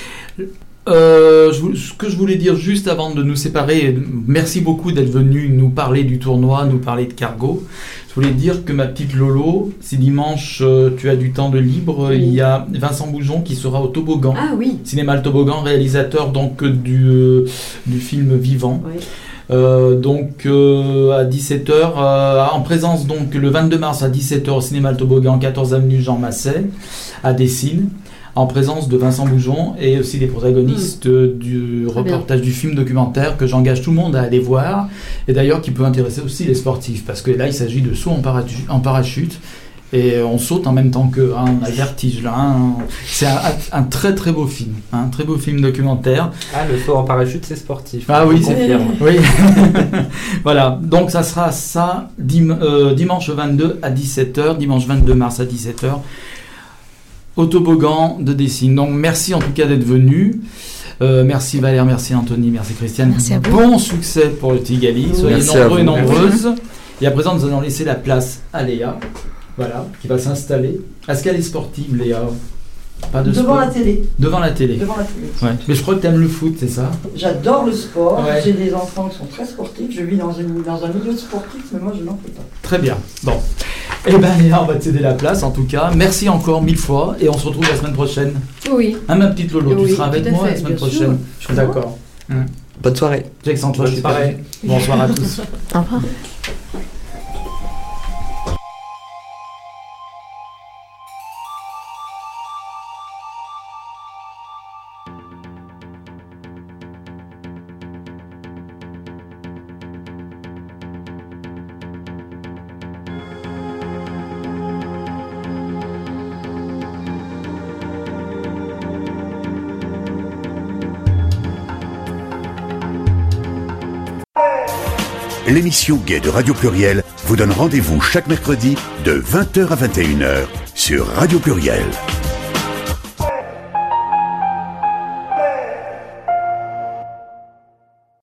Euh, je vou- ce que je voulais dire juste avant de nous séparer, merci beaucoup d'être venu nous parler du tournoi, nous parler de Cargo. Je voulais dire que ma petite Lolo, si dimanche euh, tu as du temps de libre, Oui. il y a Vincent Boujon qui sera au toboggan. Ah oui. Cinéma Le Toboggan, réalisateur donc du, euh, du film Vivant. Oui. Euh, donc euh, à dix-sept heures, en présence donc le vingt-deux mars à dix-sept heures au Cinéma Le Toboggan, quatorze avenue Jean Masset, à Dessines, en présence de Vincent Boujon et aussi des protagonistes euh, du Très reportage du film documentaire que j'engage tout le monde à aller voir et d'ailleurs qui peut intéresser aussi les sportifs parce que là il s'agit de saut en parachute, en parachute et on saute en même temps qu'eux, hein, on a le vertige là. Hein. C'est un, un très très beau film, hein, un très beau film documentaire. Ah, le saut en parachute, c'est sportif. Ah oui, Je c'est confirme. oui. Voilà, donc ça sera ça dim- euh, dimanche vingt-deux à dix-sept heures, dimanche vingt-deux mars à dix-sept heures, au toboggan de Dessines. Donc merci en tout cas d'être venu. Euh, merci Valère, merci Anthony, merci Christiane. Merci à vous. Bon succès pour le Tigali, soyez Merci à nombreux et vous. nombreuses. Et à présent, nous allons laisser la place à Léa, voilà, qui va s'installer. Est-ce qu'elle est sportive, Léa? Pas de Devant sport. la télé. Devant la télé. Devant la télé. Ouais. Mais je crois que tu aimes le foot, c'est ça? J'adore le sport. Ouais. J'ai des enfants qui sont très sportifs. Je vis dans, une, dans un milieu sportif, mais moi je n'en fais pas. Très bien. Bon. Eh bien, Léa, on va te céder la place en tout cas. Merci encore mille fois et on se retrouve la semaine prochaine. Oui. Hein, ma petite Lolo, Oui, tu seras tout avec à moi fait, la semaine bien prochaine. sûr. Je suis d'accord. Hum. Bonne soirée. Jake Santois, Bonne je suis soirée. perdu. Bonsoir à tous. Au revoir. l'émission Gay de Radio Pluriel vous donne rendez-vous chaque mercredi de vingt heures à vingt et une heures sur Radio Pluriel.